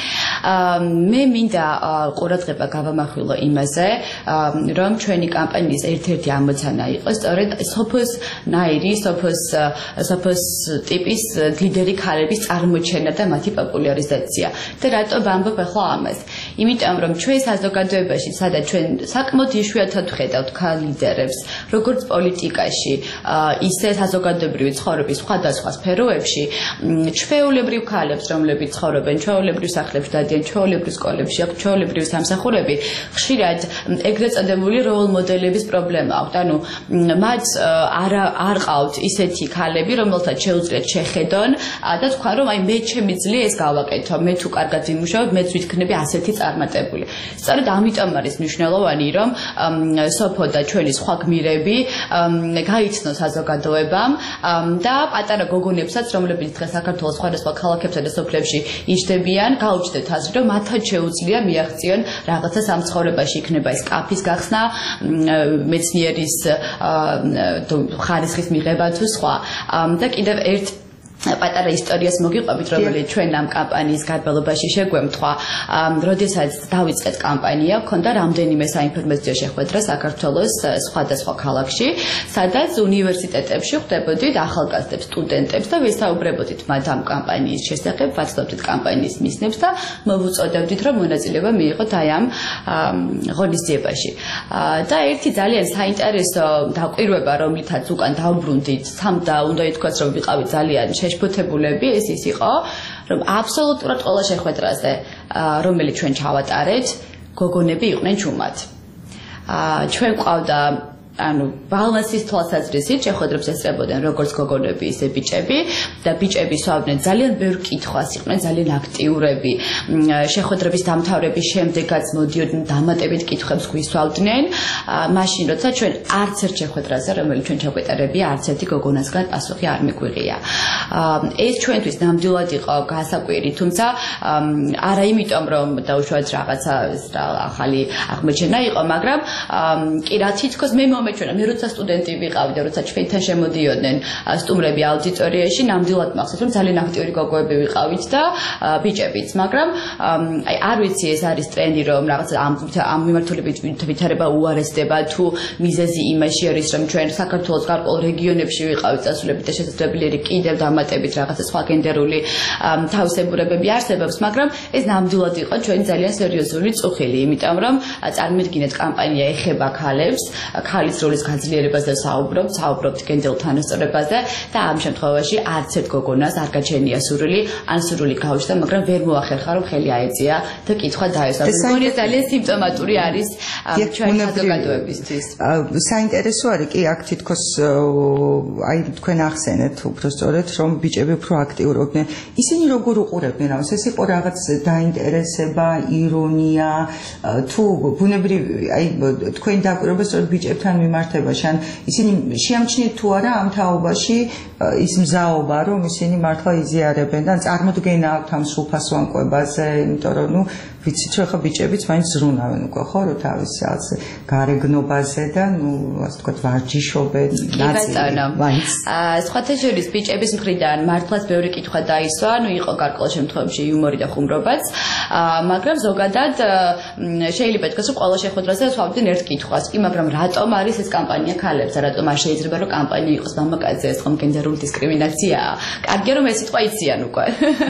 მე მინდა ყურადღება გავამახვილო იმაზე, რომ ჩვენი კამპანიის ერთ-ერთი ამოცანა იყო სწორედ სოფოს ნაირი, სოფოს ტიპის ლიდერი ქალების წარმოჩენა და მათი პოპულარიზაცია. და რატო ვამბობ ახლა ამას? იმიტომ რომ ჩვენ საზოგადოებაში, სადაც ჩვენ საკმაოდ იშვიათად ვხედავთ ქალ ლიდერებს, როგორც პოლიტიკაში, ისე საზოგადოებრივი ცხოვრების სხვადასხვა სფეროებში, ჩვეულებრივ ქალებს, რომლებიც ცხოვრობენ ჩვეულებრივ სახლებში, დადიან ჩვეულებრივ სკოლებში, ჩვეულებრივ სამსახურები, ხშირად ეგრეთ წოდებული როლ მოდელების პრობლემა აქვს. ანუ მათ არ ყავთ ისეთი ქალები, რომელთაც შეუძლიათ შეხედონ და თქვა, რომ აი მე ჩემი ძლია ეს გავაკეთო, მე თუ კარგად ვიმუშავებ, მეც ვიქნები ასეთი წარმატებული. სწორედ ამიტომ არის მნიშვნელოვანი, რომ სოფო და ჩვენი სხვა გმირები გაიცნოს საზოგადოებამ და პატარა გოგონებსაც, რომლებიც დღეს საქართველოს სხვადასხვა ქალაქებსა და სოფლებში იჯდებიან, გაუჩნდეთ აზრი, რომ მათაც შეუძლია მიაღწიონ რაღაცა სამცხოვრებაში, იქნება ეს კაფის გახსნა, მეცნიერის ხარისხის მიღება თუ სხვა. და კიდევ ერთ პატარა ისტორიას მოგიყვებით, რომელიც ჩვენ ამ კამპანიის გარბალობაში შეგვემთხვა. როდესაც დავიწყეთ კამპანია, ქონდა რამდენიმე საინფორმაციო შეხვედრა საქართველოს სხვადასხვა ქალაქში, სადაც უნივერსიტეტებში ხვდებოდით ახალგაზრდებს, სტუდენტებს და ვისაუბრებოდით მათ ამ კამპანიის შესახებ, ვაცნობდით კამპანიის მიზნებს და მოვუწოდებდით, რომ მონაწილეობა მიიღოთ აი ამ ღონისძიებაში. და ერთი ძალიან საინტერესო დაკვირვება, რომლითაც უკან დავბრუნდით, და უნდა ითქვას, რომ ვიყავით ძალიან შეშფოთებულები, ეს ის იყო, რომ აბსოლუტურად ყველა შეხვედრაზე, რომელიც ჩვენ ჩავატარეთ, გოგონები იყვნენ ჩუმად. ჩვენ ყავდა ანუ ბალანსის თვალსაზრისით შეხვედრებს ესწრებოდნენ როგორც გოგონები, ისე ბიჭები და ბიჭები სვავდნენ ძალიან ბევრ კითხვას, იყვნენ ძალიან აქტიურები. შეხვედრების დამთავრების შემდეგაც მოდიოდნენ დამატებით კითხვებს გვისვავდნენ. მაშინ როცა ჩვენ არც ერთ შეხვედრაზე, რომელიც ჩვენ ჩაგვეტარებია, არც ერთი გოგონასგან პასუხი არ მიგვიღია. ეს ჩვენთვის ნამდვილად იყო გასაკვირი, თუმცა არა იმიტომ, რომ დაუშვათ რაღაცა ახალი აღმოჩენა იყო, მაგრამ კი რა თითქოს მე მე როცა სტუდენტი ვიყავი და როცა ჩვენთან შემოდიოდნენ სტუმრები აუდიტორიაში, ნამდვილად მახსოვს, რომ ძალიან აქტიური გოგოები ვიყავით და ბიჭებიც, მაგრამ აი არ ვიცი ეს არის ტრენდი, რომ რაღაც ამ მიმართულებით ვითარება უარესდება თუ მიზეზი იმაში არის, რომ ჩვენ საქართველოს გარკვეულ რეგიონებში ვიყავით წასულებით და შესაძლებელი არის კიდევ დამატებით რაღაცა სხვა გენდერული თავისებურებები არსებობს, მაგრამ ეს ნამდვილად იყო ჩვენი ძალიან სერიოზული წუხილი, იმიტომ რომ წარმოიდგინეთ კამპანია ეხება ქალებს, ქალის როლის გაძლიერებაზე საუბრობთ გენდერულ თანასწორობაზე და ამ შემთხვევაში არც ერთ გოგონას არ გაჩენია სურვილი, ან სურვილი გაუჩნდა, მაგრამ ვერ მოახერხა, რომ ხელი აეწია და კითხვა დაესვა. მგონია ძალიან სიმპტომატური არის ჩვენი საზოგადოებისთვის. საინტერესო არის კი აქ თითქოს აი თქვენ ახსენეთ უბრალოდ რომ ბიჭები უფრო აქტიურობდნენ. ისინი როგორ უყურებდნენ ამას? ეს იყო რაღაც დაინტერესება, ირონია, თუ ბუნებრივი აი თქვენ დაკვირვება სწორედ ბიჭებთან მიმართებაში, ან ისინი შეამჩნიეთ თუ არა ამ თაობაში ის მზაობა, რომ ისინი მართლა იზიარებენ და წარმოდგენა აქვთ ამ სრულფასოვანკვებაზე, იმიტომ რომ ნუ ვიცით რომ ხა ბიჭებიც მაინც ზრუნავენ უკვე ხო რომ თავის რაღაც გარეგნობაზე და ნუ ასე ვთქვათ ვარჯიშობენ ნაწილი. სხვათა შორის ბიჭების მხრიდან მართლაც ბევრი კითხვა დაისვა, ნუ იყო გარკვეულ შემთხვევებში იუმორი და ხუმრობაც, მაგრამ ზოგადად შეიძლება ითქვას რომ ყველა შეხვედრაზე ვსვავდნენ ერთ კითხვას, კი მაგრამ რატომ არის ეს კამპანია ქალებზე, რატომ არ შეიძლება რომ კამპანია იყოს მამაკაცზე, ეს ხომ გენდერული დისკრიმინაციაა. კარგია რომ ეს სიტყვა იციან უკვე.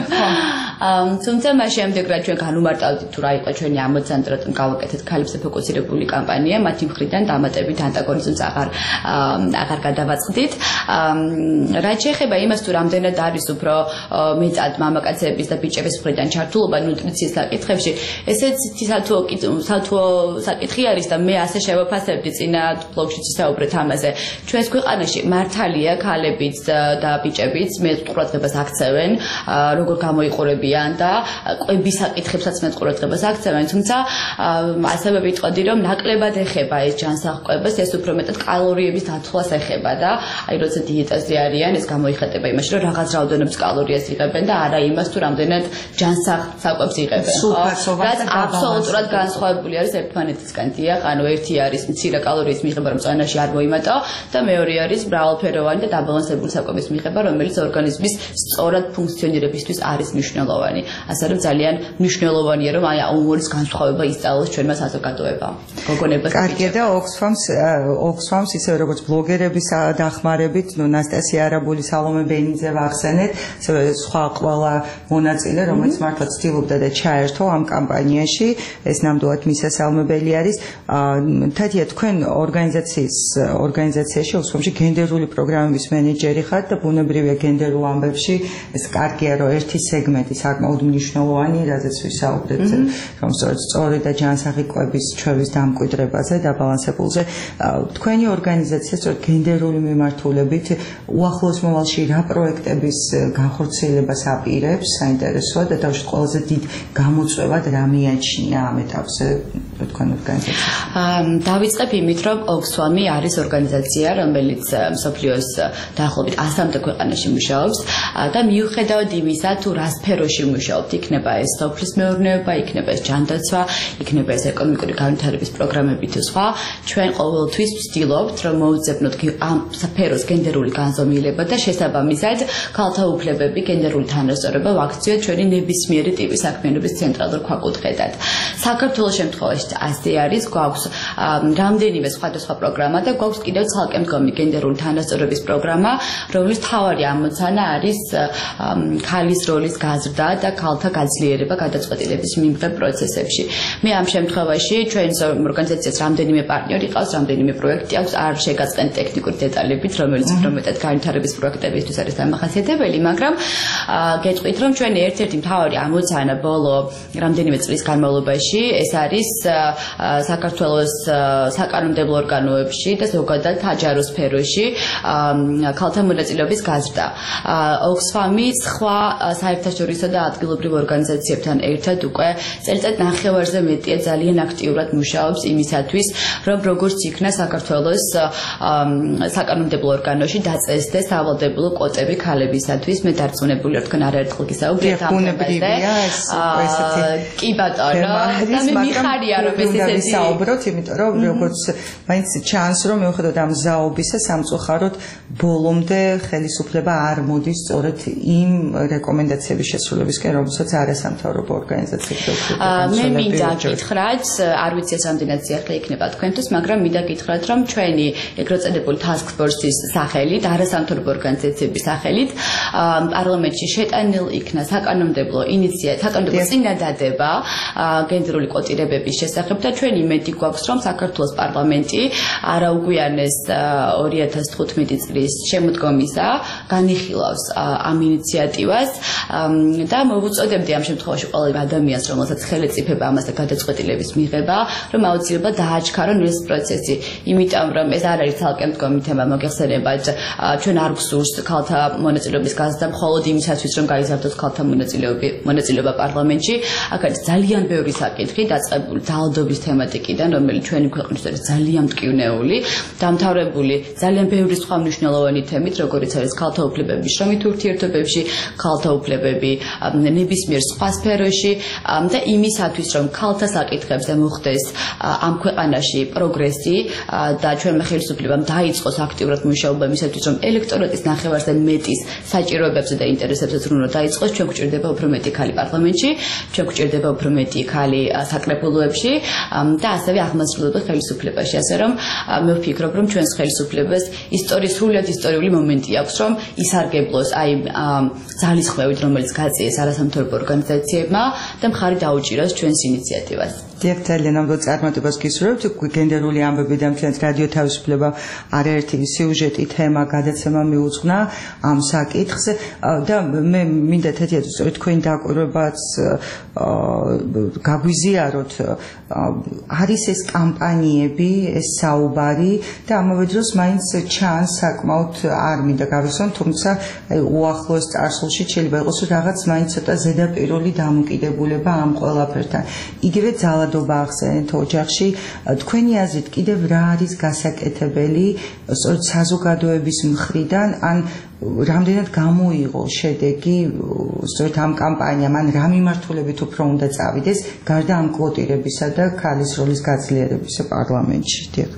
თუმცა მას შემდეგ რაც ჩვენ განუმარტავდით თუ რა იყო ჩვენი ამოცანა, რატომ გავაკეთეთ ქალებზე ფოკუსირებული კამპანია, მათი მხრიდან დამატებით ანტაგონიზმს აღარ გადავაწყდით. რაც შეეხება იმას თუ რამდენად არის უფრო მეტად მამაკაცების და ბიჭების მხრიდან ჩართულობა ნუტრიციის საკითხებში, ესეც სათუო საკითხი არის და მე ასე შევაფასებდი წინა ბლოგშიც ვისაუბრეთ ამაზე. ჩვენს ქვეყანაში მართალია ქალებიც და ბიჭებიც მეტ ყურადღებას აქცევენ, როგორ გამოიყურებიან და ყვების საკითხებსაც მეტ ყურადღებას აქცევენ, თუმცა ასევე ვიტყოდი, რომ ნაკლებად ეხება ეს ჯანსაღყვებას, ეს უფრო მეტად კალორიების დათვლას ეხება და აი როცა დიეტაზე არიან, ეს გამოიხატება იმაში, რომ რაღაც რაოდენობის კალორიას იღებენ და არა იმას, თუ რამდენად ჯანსაღყვებს იღებენ, ხო? რაც აბსოლუტურად განსხვავებული არის ერთმანეთისგან, დიახ, ანუ ერთი არის მცირე კალორიის მიღება, რომ წონაში არ მოიმატო და მეორე არის მრავალფეროვანი და დაბალანსებული საკვების მიღება, რომელიც ორგანიზმის სწორად ფუნქციონირებისთვის არის მნიშვნელოვანი. ასე რომ ძალიან მნიშვნელოვანია, რომ აი ამორის განსხვავება ისწავლოს ჩვენმა საზოგადოებამ. გოგონებას კარგია და Oxfam-ს ისე როგორც ბლოგერების დახმარებით, ნასტასია არაბული, სალომე ბენიძე ვახსენეთ, ასევე სხვა ყველა მონაწილე, რომელიც მართლა ცდილობდა და ჩაერთო ამ კამპანიაში, ეს ნამდვილად მისასალმებელი არის. თათია, თქვენ ორგანიზაციაში Oxfam-ში გენდერული პროგრამების მენეჯერი ხართ და ბუნებრივია გენდერულ ამბებში ეს კარგია, რომ ერთი სეგმენტი საკმაოდ მნიშვნელოვანი, რაზეც ვისაუბრეთ, რომ სწორი და ჯანსაღი კვების ჩვევის დამკვიდრებაზე, დაბალანსებულზე. თქვენი ორგანიზაცია სწორედ გენდერული მიმართულებით უახლოეს მოვალში რა პროექტების განხორციელებას აპირებს, საინტერესოა და თავში ყველაზე დიდ გამოწვევად რა მიაჩნია ამ ეტაპზე თქვენ ორგანიზაციაში? დავიწყებ იმით, რომ Oxfam-ი არის ორგანიზაცია, რომელიც მსოფლიოს დაახლოებით 100-მდე ქვეყანაში მუშაობს და მიუხედავად იმისა, თუ რა სფეროში მუშაობთ, იქნება ეს სოფლის მეურნეობა, იქნება ეს ჯანდაცვა, იქნება ეს ეკონომიკური განვითარების პროგრამები თუ სხვა, ჩვენ ყოველთვის ვცდილობთ, რომ მოვუძებნოთ ამ სფეროს გენდერული განზომილება და შესაბამისად ქალთა უფლებები, გენდერული თანასწორობა ვაქციოთ ჩვენი ნებისმიერი ტიპის საქმიანობის ცენტრალურ ქვაკუთხედად. საქართველოს შემთხვევაში ასე არის, გვაქვს რამდენიმე სხვადასხვა პროგრამა და გვაქვს კიდევ ცალკე მდგომი გენდერული თანასწორობის პროგრამა, რომლის მთავარი ამოცანა არის ქალის როლის გაზრდა და ქალთა გაძლიერება გადაწყვეტილების მიმღებ პროცესებში. მე ამ შემთხვევაში ჩვენს ორგანიზაციას რამდენიმე პარტნიორი ყავს, რამდენიმე პროექტი აქვს, არ შეგაწყენ ტექნიკური დეტალებით, რომელიც უფრო მეტად განვითარების პროექტებისთვის არის დამახასიათებელი, მაგრამ გეტყვით, რომ ჩვენი ერთ-ერთი მთავარი ამოცანა ბოლო რამდენიმე წლის განმავლობაში ეს არის საქართველოს საკანონმდებლო ორგანოებში და ზოგადად აჯარო სფეროში ქალთა მონაწილეობის გაზრდა. Oxfam-ი სხვა საერთაშორისო და ადგილობრივ ორგანიზაციებთან ერთად უკვე წელიწად ნახევარზე მეტია ძალიან აქტიურად მუშაობს იმისათვის, რომ როგორც იქნა საქართველოს საკანონმდებლო ორგანოში დაწესდეს სავალდებულო კვოტები ქალებისათვის. მე დარწმუნებული ვარ, თქვენ არაერთხელ გისაუბრეთ ამ თემაზე. კი ბატონო, და მე მიხარია რომ ეს ესეთი ვისაუბროთ, იმიტომ რომ როგორც მაინც ჩანს, რომ მიუხედავად ამ ზაობისა, სამწუხაროდ ბოლომდე ხელისუფლება არ მოდის სწორედ იმ რეკომენდაციების შესრულებისკენ, რომელსაც არასამთავრობო ორგანიზაციები მე მინდა გითხრათ, არ ვიცი ეს რამდენად სიახლე იქნება თქვენთვის, მაგრამ მინდა გითხრათ, რომ ჩვენი ეგრეთ წოდებული task force-ის სახელით, არასამთავრობო ორგანიზაციების სახელით, პარლამენტში შეტანილ იქნა საკანონმდებლო წინადადება გენდერული კვოტირებების შესახებ და ჩვენ იმედი გვაქვს, რომ საქართველოს პარლამენტი არაუგვიანეს 2015 წლის შემოდგომისა განიხილავს ამ ინიციატივას და მოვუწოდებდი ამ შემთხვევაში ყველა ადამიანს, რომელსაც ხელეწიფება ამასთან გადაწყვეტილების მიღება, რომ აუცილებლად დააჩქარონ ეს პროცესი, იმიტომ რომ ეს არ არის ცალკე მდგომი თემა, მოგეხსენებათ, ჩვენ არ გვსურს ქალთა მონაწილეობის გაზრდა მხოლოდ იმისათვის, რომ გაიზარდოს ქალთა მონაწილეობა პარლამენტში. აქ არის ძალიან ბევრი საკითხი დაწყებული ძალადობის თემატიკიდან, რომელიც ჩვენი ქვეყნისთვის არის ძალიან მტკივნეული, დამთავრებული ძალიან ბევრი სხვა მნიშვნელოვანი თემით, როგორიც არის ქალთა უფლებები შრომით ურთიერთობებში, ქალთა უფლებები ნებისმიერ სხვა სფეროში და იმისათვის, რომ ქალთა საკითხებზე მოხდეს ამ ქვეყანაში პროგრესი და ჩვენმა ხელისუფლებამ დაიწყოს აქტიურად მუშაობა იმისათვის, რომ ელექტორატის ნახევარზე მეტის საჭიროებებზე და ინტერესებზე ზრუნვა დაიწყოს, ჩვენ გვჭირდება უფრო მეტი ქალი პარლამენტში, ჩვენ გვჭირდება უფრო მეტი ქალი საკრებულოებში და ასევე აღმასრულებელ ხელისუფლებაში. ასე რომ მე ვფიქრობ, რომ ჩვენს ხელისუფლებას სრულიად ისტორიული მომენტი აქვს, რომ ისარგებლოს აი ძალისხმევით, რომელიც გაწიეს არასამთავრობო ორგანიზაციებმა და მხარი დაუჭიროს ჩვენს ინიციატივას. დიახ, ძალიან ამბობ წარმატებას გისურვებთ. გენდერული ამბები და მთლიანად რადიო თავისუფლება არაერთი სიუჟეტი თემა გადაცემა მიუძღვნა ამ საკითხს და მე მინდა თეთრად სწორედ თქვენი დაკვირვებაც გაგვიზიაროთ არის ეს კამპანიები, ეს საუბარი და ამავე დროს მაინც ჩანს საკმაოდ არ მინდა გავიხსენ, თუმცა უახლოეს წარსულში შეიძლება იყოს რაღაც მაინც ცოტა ზედაპირული დამოკიდებულება ამ ყველაფერთან. იგივე ძალადობა ახსენეთ ოჯახში, თქვენი აზრით კიდევ რა არის გასაკეთებელი სწორედ საზოგადოების მხრიდან, ან რამდენად გამოიღო შედეგი სწორედ ამ კამპანიამ, ან რა მიმართულებით უფრო უნდა წავიდეს გარდა ამ კვოტირებისა და ქალის როლის გაძლიერებისა პარლამენტში. დიახ.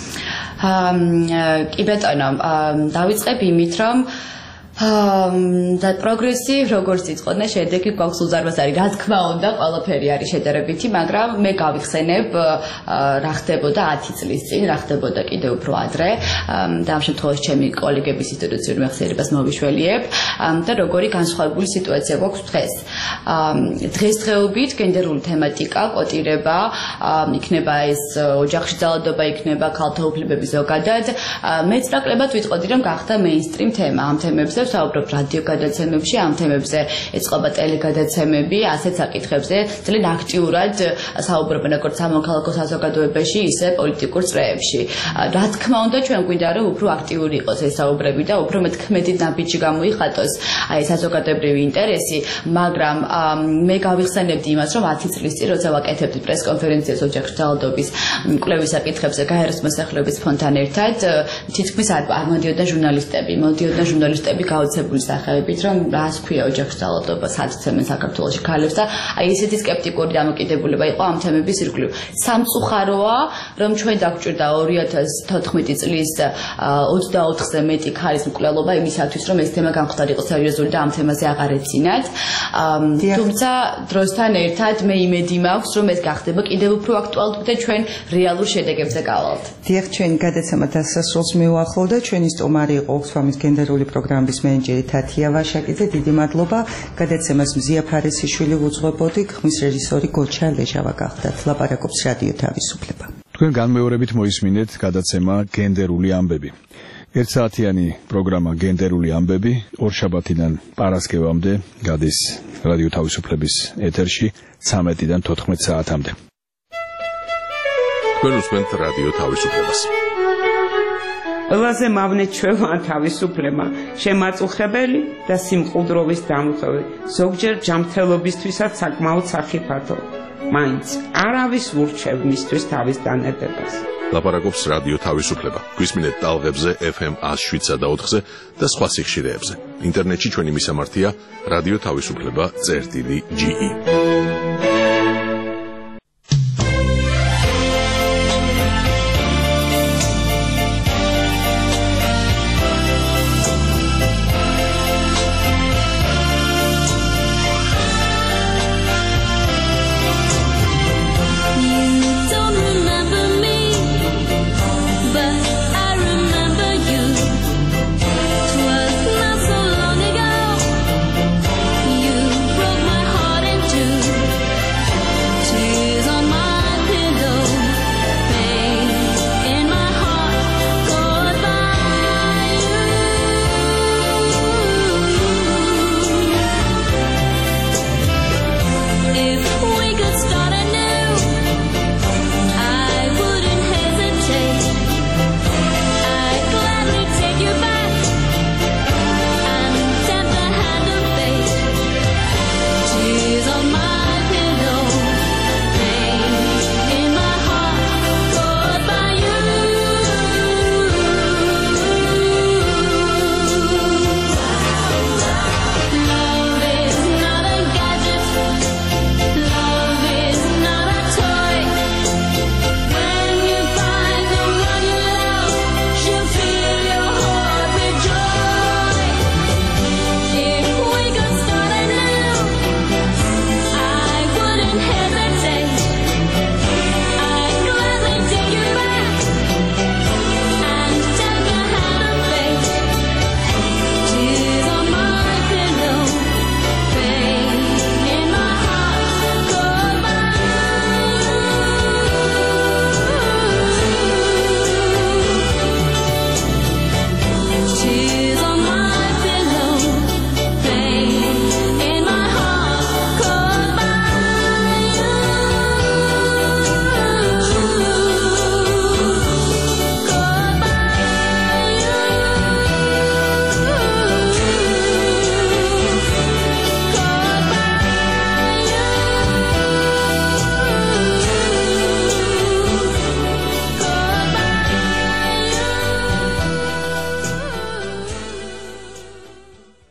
კი ბატონო, დავიწყებ იმით, რომ და პროგრესი როგორც იწყოდნენ შედეგი გვაქვს უზარმაზარი. რა თქმა უნდა, ყველაფერი არის შედარებითი, მაგრამ მე გავიხსენებ რა ხდებოდა 10 წლის წინ, რა ხდებოდა კიდევ უფრო ადრე და ამ შემთხვევაში ჩემი კოლეგების ინსტიტუციური მეხსიერებას მოვიშველიებ და როგორი განსხვავებული სიტუაცია გვაქვს დღეს. დღესდღეობით გენდერული თემატიკა, კვოტირება, იქნება ეს ოჯახში ძალადობა, იქნება ქალთა უფლებები ზოგადად, მეც ნაკლებად ვიტყოდი, რომ გახდა მეინსტრიმ თემა. ამ თემებზე საუბრობ რადიო გადაცემებში, ამ თემებზე ეწყობა ტელეგადაცემები, ასეთ საკითხებზე ძალიან აქტიურად საუბრობენ როგორც სამოქალაქო საზოგადოებაში, ისე პოლიტიკურ წრეებში. რა თქმა უნდა, ჩვენ გვინდა რომ უფრო აქტიური იყოს ეს საუბრები და უფრო მეტქმედი ნაბიჯი გამოიხატოს აი საზოგადოებრივი ინტერესი, მაგრამ მე გავიხსენებდი იმას, რომ 10 წლის წინ როცა ვაკეთებდი პრესკონფერენციას ოჯახში ძალადობის კვლევის საკითხებზე გაეროს მოსახლეობის ფონდთან ერთად, თითქმის არ მოდიოდნენ ჟურნალისტები გაოცებული სახელებით, რომ რას ქვია ოჯახში ძალადობა, სად ცემენ საქართველოში ქალებს და აი ესეთი სკეპტიკური დამოკიდებულება იყო ამ თემების ირგვლივ. სამწუხაროა, რომ ჩვენ დაგვჭირდა 2014 წლის 24-ზე მეტი ქალის მკვლელობა იმისათვის, რომ ეს თემა გამხდარ იყოს სერიოზული და ამ თემაზე აღარ ეცინათ. თუმცა დროსთან ერთად მე იმედი მაქვს, რომ ეს გახდება კიდევ უფრო აქტუალური და ჩვენ რეალურ შედეგებზე გავალთ. დიახ, ჩვენი გადაცემა დასასრულს მიუახლოვდა. ჩვენი სტუმარი იყო ოქსფამის გენდერული პროგრამის მენეჯერი თათია ვაშაკიძე. დიდი მადლობა. გადაცემას მზია ფარესიშვილი უძღვებოდი, ხმის რეჟისორი გოჩა ლეჟავა გახდათ. ლაპარაკობს რადიო თავისუფლება. თქვენ განმეორებით მოისმინეთ გადაცემა გენდერული ამბები. ერთსაათიანი პროგრამა გენდერული ამბები ორშაბათიდან პარასკევამდე გადის რადიო თავისუფლების ეთერში 13-დან 14 საათამდე. თქვენ უსმენთ რადიო თავისუფლებას. ყველაზე მავნეჩვევა თავისუფლება, შემაწუხებელი და სიმყუდროვის დამხები, ზოგჯერ ჯანმრთელობისთვისაც საკმაოდ სახიფათო. მაინც არავის ურჩევ მისთვის თავის დანებებას. ლაპარაკობს რადიო თავისუფლება. გვისმინეთ ტალღებზე FM 107.4-ზე და სხვა სიხშირეებზე. ინტერნეტში ჩვენი მისამართია რადიო თავისუფლება.ge